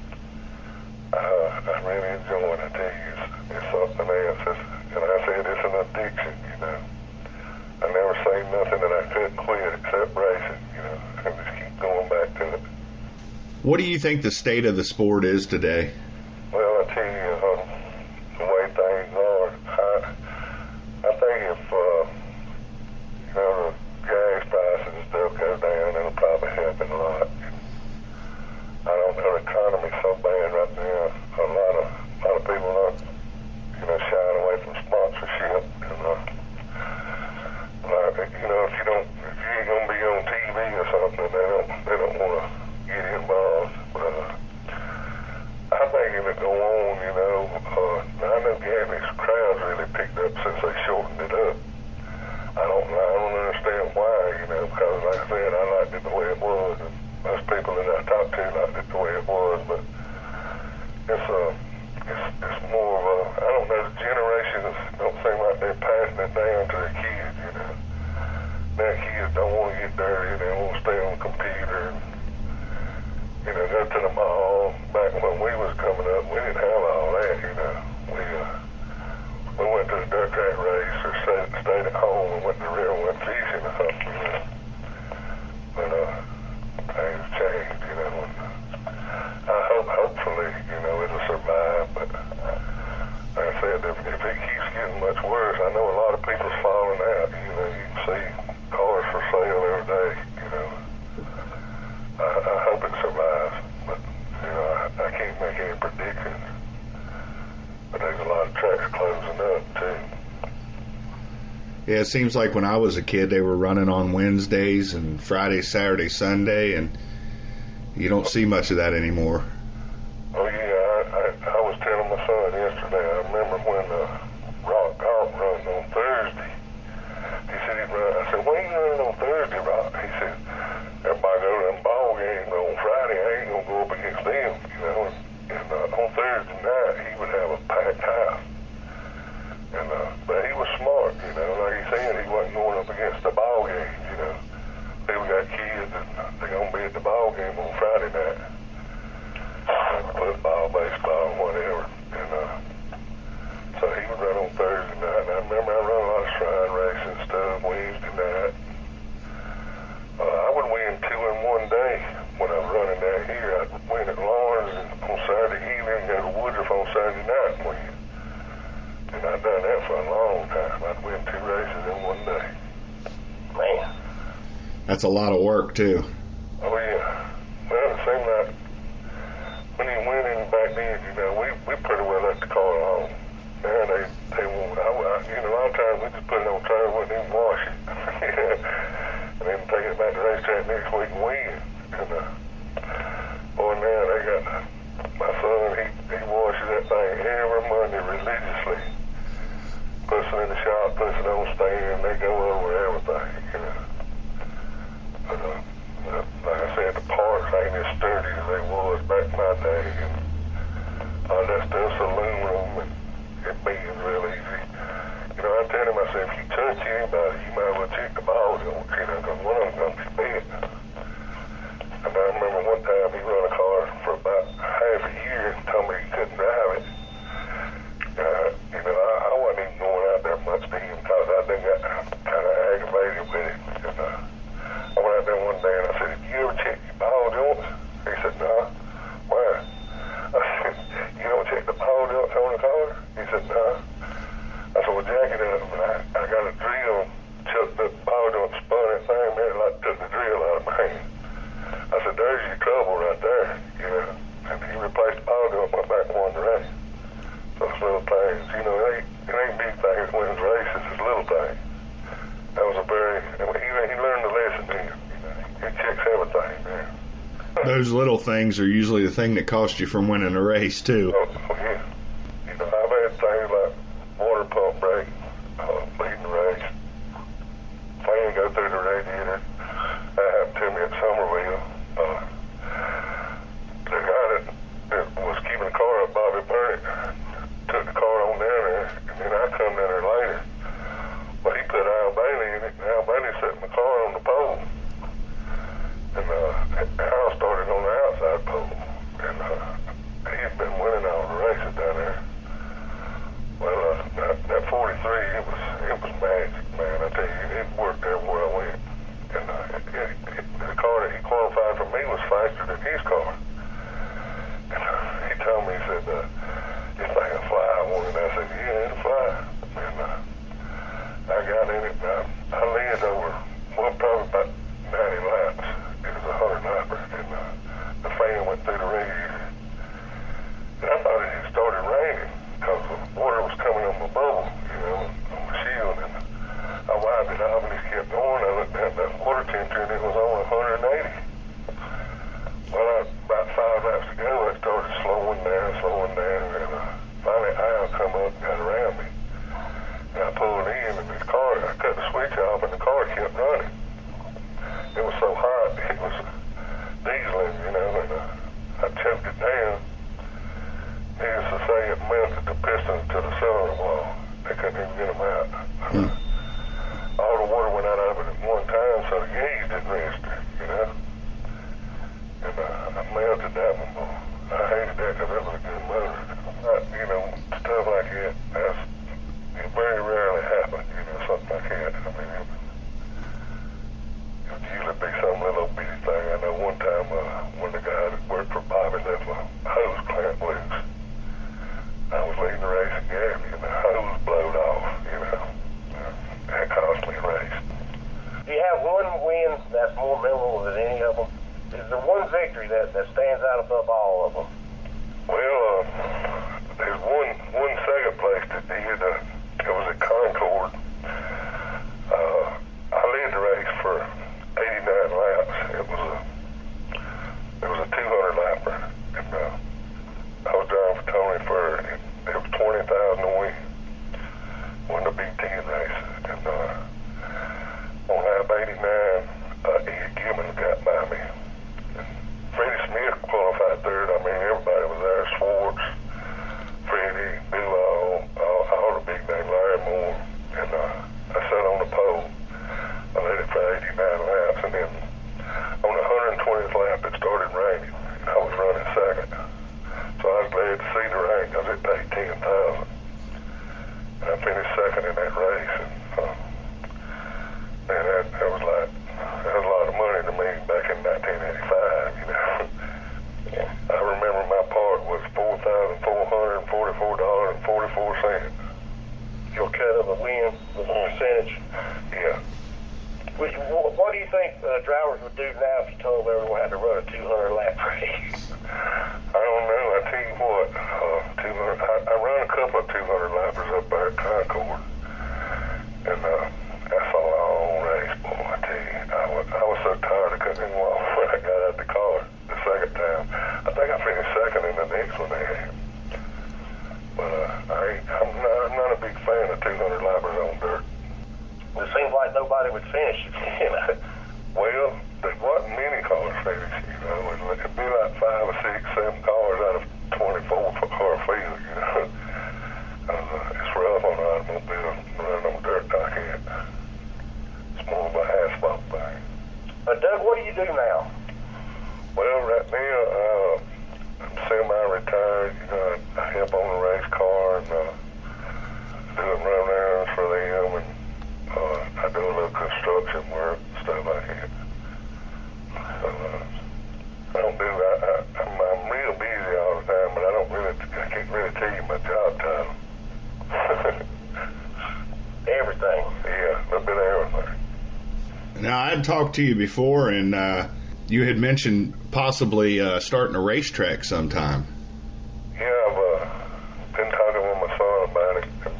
I really enjoy it. I tell you, it's something else. And I said, it's an addiction, you know. I never say nothing that I couldn't quit except racing, you know, and just keep going back to it. What do you think the state of the sport is today? Well, I tell you, the way things are, I think if, you know, the gas prices and stuff go down, it'll probably help it a lot. I don't know, the economy's so bad right now. A lot of people are, you know, shying away from sponsorship. And, like, you know, if you ain't gonna be on TV or something, they don't want to get involved. But I think it'll go on, you know. I know Gavin's crowds really picked up since they shortened it up. I don't understand why, you know, because like I said, I liked it the way it was, and most people that I talked to liked it the way it was, but it's more of a, I don't know, the generations don't seem like they're passing it down to their kids, you know. Now kids don't want to get dirty, they want to stay on the computer, you know, go to the mall. Back when we was coming up, we didn't have all that, you know. We went to the dirt track race or stayed at home and went to the river and went fishing or something, you know. But things have changed, you know. And hopefully, you know, it'll survive. But like I said, if it keeps getting much worse, I know a lot of people's falling out. You know, you can see cars for sale every day, you know. I hope it survives, but, you know, I can't make any predictions. But there's a lot of tracks closing up, too. Yeah, it seems like when I was a kid, they were running on Wednesdays and Friday, Saturday, Sunday, and you don't see much of that anymore. Oh, yeah, I was telling my son yesterday, I remember when Rock Carp run on Thursday. He said he'd run. I said, when you running on Thursday, Rock? He said, everybody go to them ball games on Friday. I ain't going to go up against them, you know. And on Thursday night, he would have a packed house. And but he was smart, you know. Like he said, he wasn't going up against the ball game, you know. People got kids and they're going to be at the ball game on Friday night. Football, baseball, whatever. And so he would run on Thursday night. And I remember I run a lot of shrine races and stuff Wednesday night. I would win 2 in one day when I was running down here. I'd win at Lawrence on Saturday evening and go to Woodruff on Saturday night and win. And I'd done that for a long time. I'd win 2 races in one day. Man. That's a lot of work, too. Oh, yeah. Well, it seemed like when you went in back then, you know, we pretty well let the car alone. Now they won't, you know, a lot of times we just put it on trailer, wouldn't even wash it. And then take it back to the racetrack next week and win. And, boy, now they got, my son, he washes that thing every Monday religiously. Puts it in the shop, puts it on stand, they go over everything, you know. But, like I said, the parts ain't as sturdy as they was back in my day. And that stuff's aluminum and it bends real easy. You know, I tell him, I said, if you touch anybody, you might as well check the ball joints, you know, because one of them going to be bent. And I remember one time he run a car for about half a year and told me he couldn't drive it. You know, I wasn't even going out there much to him because I done got kind of aggravated with it. And I went out there one day and I said, "Did you ever check your ball joints?" He said, "No." "Why?" I said, "You don't check the ball joints on the car?" He said, "No." I said, "Well, jack it up." And I got a drill, chucked the ball joint, spun that thing, man, it like took the drill out of my hand. I said, "There's your trouble right there," you know. And he replaced the ball joint, went back and won the race. Those little things, you know, it ain't big things wins races, it's little things. That was he learned the lesson then. You know, he checks everything, man. Those little things are usually the thing that cost you from winning a race, too. Oh, yeah. You know, I've had things like water pump break, leading the race. Fan go through the radiator. That happened to me at Somerville. The guy that was keeping the car up, Bobby Burnett, took the car on down there, and then I come down there later. Well, he put Al Bailey in it, and Al Bailey set my car on the pole. And Al started on the outside pole. And he had been winning all the races down there. Well, that 43, it was magic, man. I tell you, it worked everywhere I went. And the car that he qualified for me was faster than his car. And he told me, he said, "This thing will fly." I said, "Yeah, it'll fly." And I got in it, and I led over, well, probably about 90 laps. It was a 100-lapper, and the fan went through the radiator. And I thought it had started raining because the water was coming on my bubble, you know, on the shield. And I wiped it off, and it kept going. I looked at that water temperature, and it was only 180. Well, about 5 laps to go, I started slowing down, and finally Al come up and got around me. And I pulled in, and the car, I cut the switch off, and the car kept running. It was so hot, it was dieseling, you know, and I choked it down. used to say it melted the pistons to the ceiling wall. They couldn't even get them out. All the water went out of it at one time, so the gauge didn't register, you know. And I melted that one, boy. I hated that because that was a good motor. You know, stuff like that, it very rarely happened, you know, something like that. I mean, it would usually be some little bitty thing. I know one time when the guy that worked for Bobby left a hose clamp loose. I was leading the race in Gabby, and the hose blowed off, you know. That cost me a race. Do you have one win that's more memorable than any of them? Is there one victory that stands out above all of them? Well, there's one second place that did. It was at Concord. I led the race for 89 laps. It was a 200 lapper, and I was driving for Tony Furr, and it was 20,000 to win. Won the Big Ten race, and on lap 89, Ed Gibbons got by me. Freddie Smith qualified third. I mean, everybody was there. Schwartz, Freddie, Duval, all the big names, Larry Moore. And I sat on the pole. I led it for 89 laps. And then on the 120th lap, it started raining. And I was running second. So I was glad to see the rain because it paid $10,000. And I finished second in that race. And that was like, that was a lot of money to me back in 1985, you know. I remember my part was $4,444.44. Your cut of the win was a percentage. Yeah. What do you think drivers would do now if you told them everyone had to run a 200-lap race? I don't know. I tell you what, 200. I run a couple of 200-lappers up there at Concord, and that's a long race, boy. I tell you, I was so tired I couldn't even walk when I got out the car the second time. I think I finished second in the next one they had. But I'm not a big fan of 200-lappers on dirt. It seems like nobody would finish it. Well, there wasn't many cars finished, you know. It'd be like 5 or 6, 7 cars out of 24-car field, you know. It's rough on an automobile running on dirt like that. It's more of an asphalt thing. Doug, what do you do now? Well, right now, I'm semi-retired. You know, I help on the race car and doing run errands for them, and I do a little construction work, stuff like that. So I don't do that. I'm real busy all the time, but I can't really tell you my job title. Everything. Yeah, a little bit of everything. Now, I had talked to you before, and you had mentioned possibly starting a racetrack sometime. Yeah, I've been talking with my son about it, and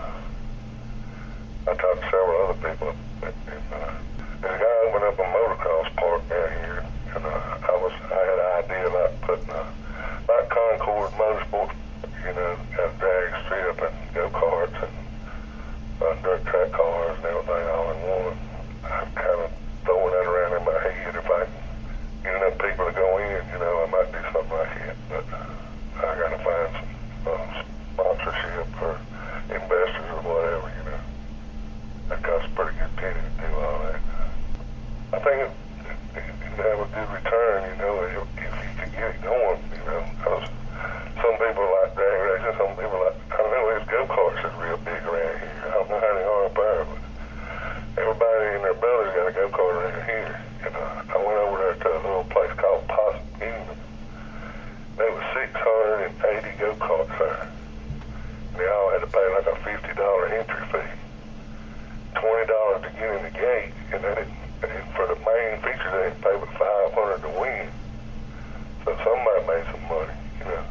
I talked to several other people. And there's a guy opened up a motocross park down here, and I had an idea about putting like Concord Motorsports, you know, have drag strip and go-karts and dirt track cars and everything all in one. I'm kind of throwing that around in my head. If I can get enough people to go in, you know, I might do something like that. But I got to find some sponsorship or investors or whatever, you know. That costs a pretty good penny to do all that. I think it'd have a good return, you know, if you could get it going, you know. Because some people like drag racing, some people like, I don't know, there's go-karts is real big around here. I don't know how they are up there, but everybody and their brothers got a go-kart around here. And I went over there to a little place called Possum Kingdom. There was 680 go-karts there. They all had to pay like a $50 entry fee, $20 to get in the gate, and for the main feature they didn't pay but $500 to win. So somebody made some money, you know.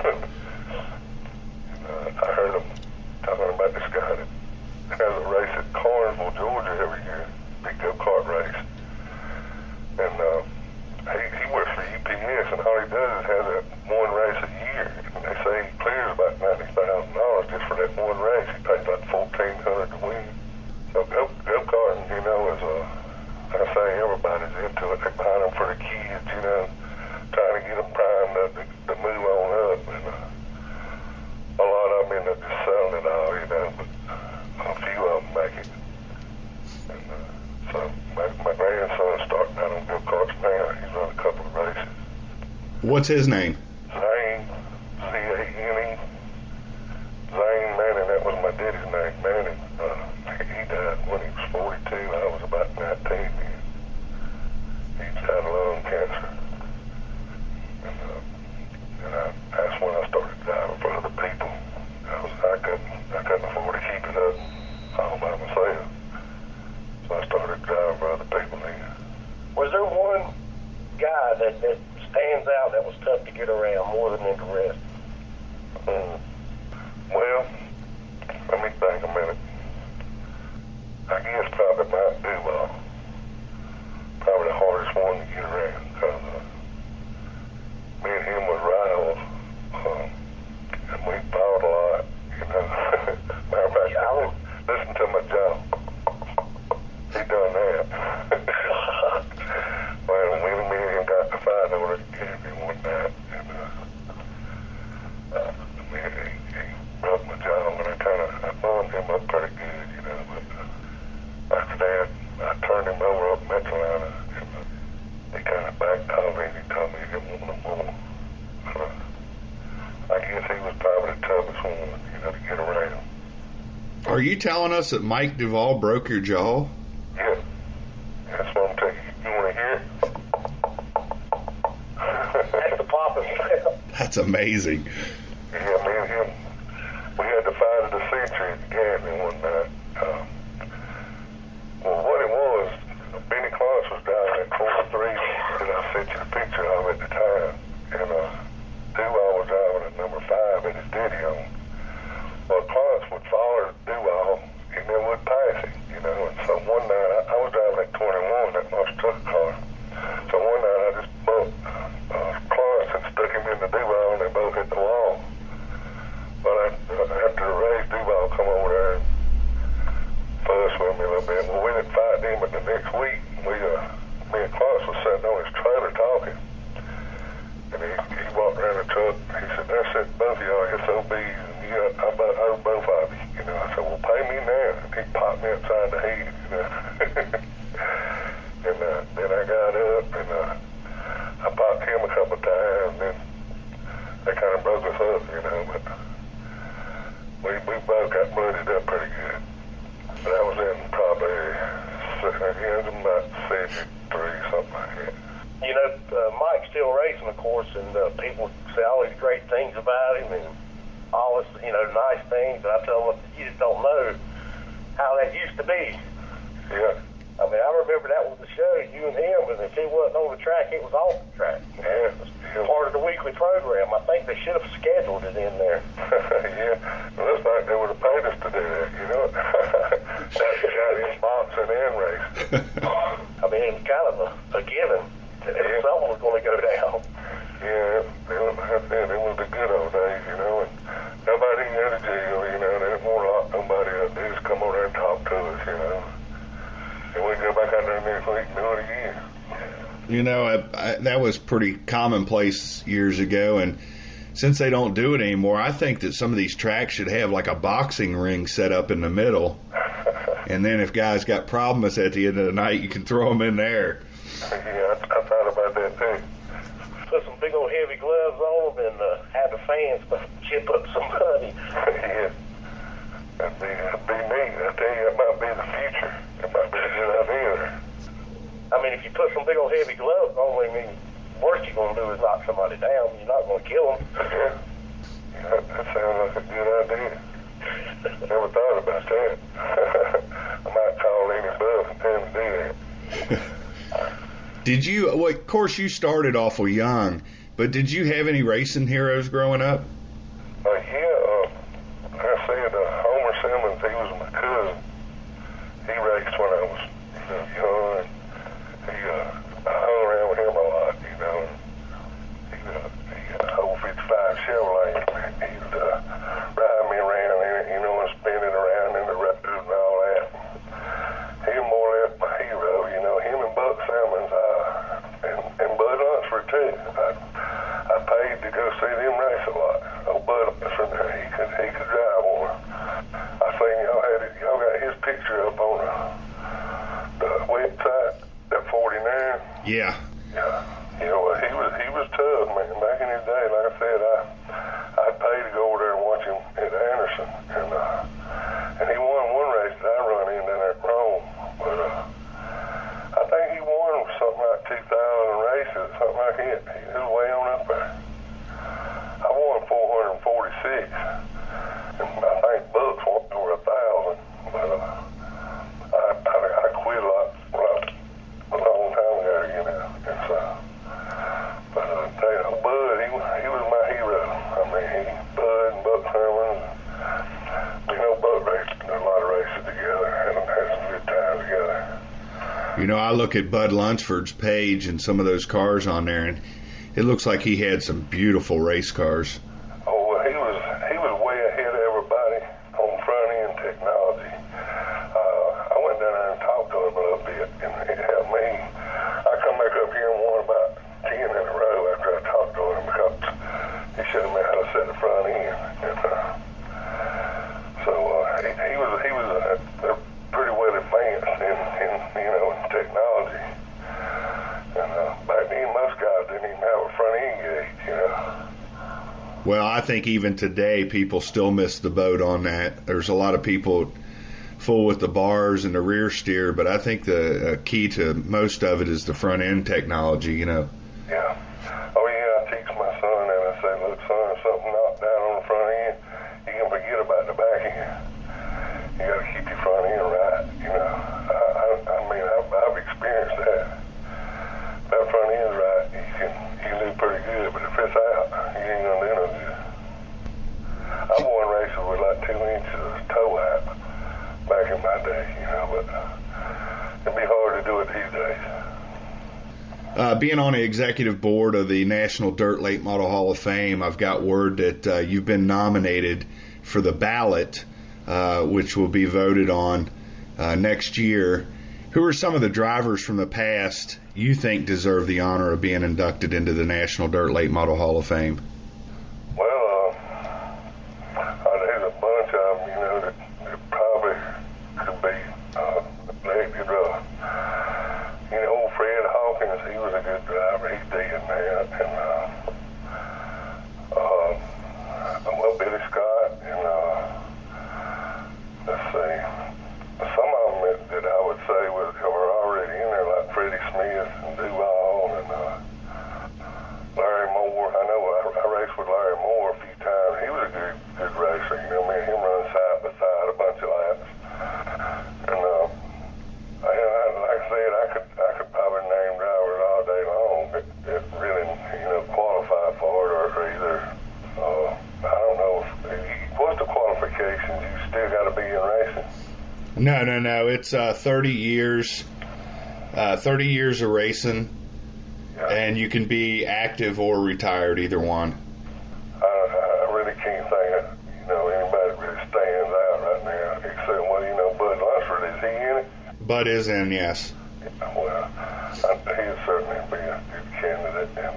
And I heard them talking about this guy that has a race at Carnesville, Georgia every year, big go-kart race. And he works for UPS, and all he does is has one race a year. And they say he clears about $90,000 just for that one race. What's his name? Zane, Z-A-N-E. Zane Manning, that was my daddy's name, Manning. He died when he was 42. I was about 19 then. He died of lung cancer. And that's when I started driving for other people. I couldn't afford to keep it up all by myself. So I started driving for other people then. Was there one guy that stands out that was tough to get around more than the rest? Well, let me think a minute. I guess probably Mike Duval. Probably the hardest one to get around because me and him was rivals. And we fought a lot, you know. Matter of fact, listen to my jaw. He done that. Well, me and him got to fight over the Kennedy one night. And he broke my jaw, and I burned him up pretty good, you know. But after that, I turned him over up in Metrolina, and he kind of backed off, and he told me he didn't want no more. I guess he was probably the toughest one, you know, to get around. Are you telling us that Mike Duval broke your jaw? Yeah. That's what I'm telling you. You want to hear it? That's the popping sound. That's amazing. Yeah, me and him, we had to fight at the Century at Gatlin one night. Well, what it was, Benny Clark was driving at 43, and I sent you the picture of it at the time. And Duval was driving at number 5 at his daddy home. Well, Clark would follow Duval, and then would pass him, you know. And so one night, I was driving at 21, that monster truck car. So one night I just bumped Clark and stuck him into Duval, and they both hit the wall. But after the race, Duval come over there and fussed with me a little bit. Well, we didn't fight him, but the next week, me and Clark was sitting on his trailer talking. And he walked around the truck. He said, "That's it, both of y'all SOBs, and I owe both of you." You know, I said, "Well, pay me now." And he popped me upside the head, you know. And then I got up, and I popped him a couple of times, and then they kind of broke us up, you know. But we both got blooded up pretty good. But that was in probably, about 73, something like that. You know, Mike's still racing, of course, and people say all these great things about him and all this, you know, nice things. And I tell them, you just don't know how that used to be. Yeah. I mean, I remember that was the show, you and him, and if he wasn't on the track, it was off the track. Yeah. It was part of the weekly program. I think they should have scheduled it in there. Yeah. It looks like they would have paid us to do that, you know. That's got in boxing and racing. I mean, it was kind of a given. Something was going to go down. Yeah, it was the good old days, you know, and nobody can go to jail, you know, they didn't want to lock nobody up. They just come over there and talk to us, you know. And we go back out there next week and do it again. You know, that was pretty commonplace years ago, and since they don't do it anymore, I think that some of these tracks should have like a boxing ring set up in the middle. And then if guys got problems at the end of the night, you can throw them in there. Yeah, I thought about that too. Put some big old heavy gloves on them and have the fans chip up some money. Yeah, that'd be neat. I tell you, that might be the future. It might be a good idea. I mean, if you put some big old heavy gloves on, I mean, worst you're going to do is knock somebody down. You're not going to kill them. Yeah, that sounds like a good idea. Never thought about that. I might call Lenny Buff and tell him to do that. Did you, well, of course you started awful young, but did you have any racing heroes growing up? I said Homer Simmons, he was my cousin. He raced when I was young, and I hung around with him a lot, you know. He had a whole 55 Chevrolet, and he would ride me around in it, you know, and spinning around in the road and all that. He was more or less my hero, you know. Him and Buck Simmons, and Bud Lunsford too. I paid to go see them race a lot. Oh, Bud Lunsford, he could drive one. I seen y'all got his picture up on the website, that 49. Yeah. Yeah. You know, he was tough, man. Back And I think Bucks won over 1,000, but I quit a long time ago, you know. It's, but tell you, Bud, he was my hero. I mean, Bud and Buck Herman, you know, Buck raced a lot of races together, and had some good times together. You know, I look at Bud Lunsford's page and some of those cars on there, and it looks like he had some beautiful race cars. Oh, well, he was way ahead of everybody on front end technology. I went down there and talked to him a little bit, and it helped me. I come back up here and won about 10 in a row after I talked to him because he showed me how to set the front end. And, so he was pretty well advanced in you know, in technology. And back then, most guys didn't even have a front end gauge, you know. Well, I think even today people still miss the boat on that. There's a lot of people full with the bars and the rear steer, but I think the key to most of it is the front end technology, you know. Yeah. Oh, yeah, I teach my son and I say, look, son, if something knocked down on the front end, you can forget about the back end. You got to keep your front end right, you know. I mean, I've experienced that. If that front end's right, you can do pretty good, but if it's out, you ain't going to do no good. I won races with like 2 inches of toe out back in my day, you know, but it'd be hard to do it these days. Being on the executive board of the National Dirt Late Model Hall of Fame, I've got word that you've been nominated for the ballot, which will be voted on next year. Who are some of the drivers from the past you think deserve the honor of being inducted into the National Dirt Late Model Hall of Fame? Well, there's a bunch of them, you know, that probably could be elected. You know, old Fred Hawkins, he was a good driver. He's dead now. And well, Billy Scott, and let's see, some of them that I would say were already in there, like Freddie Smith and Duval and Larry Moore. I know I raced with Larry Moore a few times. He was a good racer. You know, me and him run side by side a bunch of laps. And like I said, I could probably name drivers all day long that really, you know, qualify for it, or either I don't know. What's the qualifications? You still got to be in racing. No. It's 30 years. 30 years of racing, Yeah. and you can be active or retired, either one. I really can't think of, you know, anybody that really stands out right now, except, well, you know, Bud Lunsford. Is he in it? Bud is in, yes. Well, he'd certainly be a good candidate. And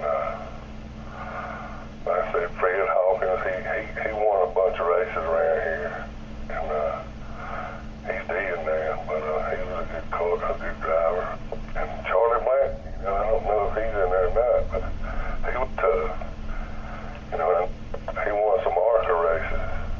like I said, Fred Hawkins, he won a bunch of races around here, and he's dead now, but he was a good driver. And Charlie Black, you know, I don't know if he's in there or not, but he was tough. You know, and he won some ARCA races,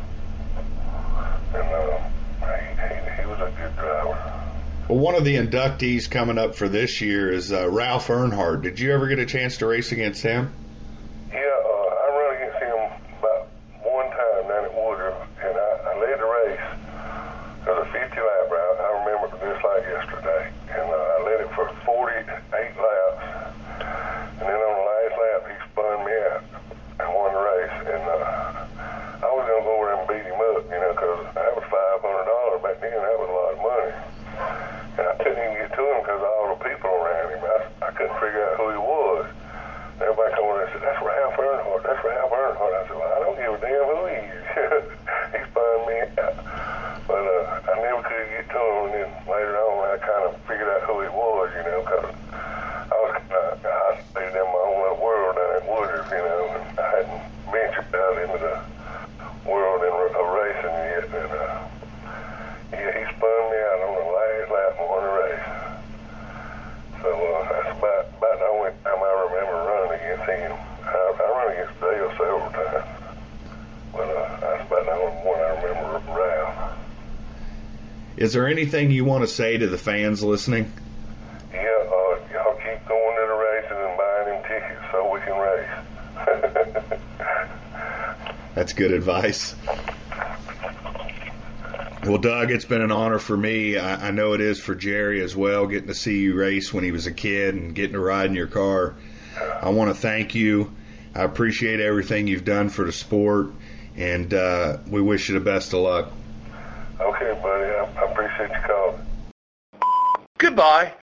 and he was a good driver. Well, one of the inductees coming up for this year is Ralph Earnhardt. Did you ever get a chance to race against him? Yeah, I run against him about one time down at Woodruff, and I led the race. It was a 50-lap route. I remember it just like yesterday. And I led it for 48 laps. And then on the last lap, he spun me out and won the race. And I was going to go over there and beat him up, you know, because that was $500 back then. That was a lot of money. And I couldn't even get to him because of all the people around him. I couldn't figure out who he was. Everybody come over there and said, that's Ralph Earnhardt. That's Ralph Earnhardt. I said, well, I don't give a damn who he is. He spun me out. But I never could get to him. And then later on, I kind of figured out who he was, you know, because I was kind of isolated in my own little world down at Woodruff, you know, and I hadn't ventured out into the world of racing yet. And yeah, he spun me out on the last lap and won the race. So that's about the only time I remember running against him. I run against Dale several times, but that's about the only one I remember, Ralph. Is there anything you want to say to the fans listening? Yeah, y'all keep going to the races and buying them tickets so we can race. That's good advice. Well, Doug, it's been an honor for me. I know it is for Jerry as well, getting to see you race when he was a kid and getting to ride in your car. I want to thank you. I appreciate everything you've done for the sport, and we wish you the best of luck. Okay, buddy. I appreciate you calling. Goodbye.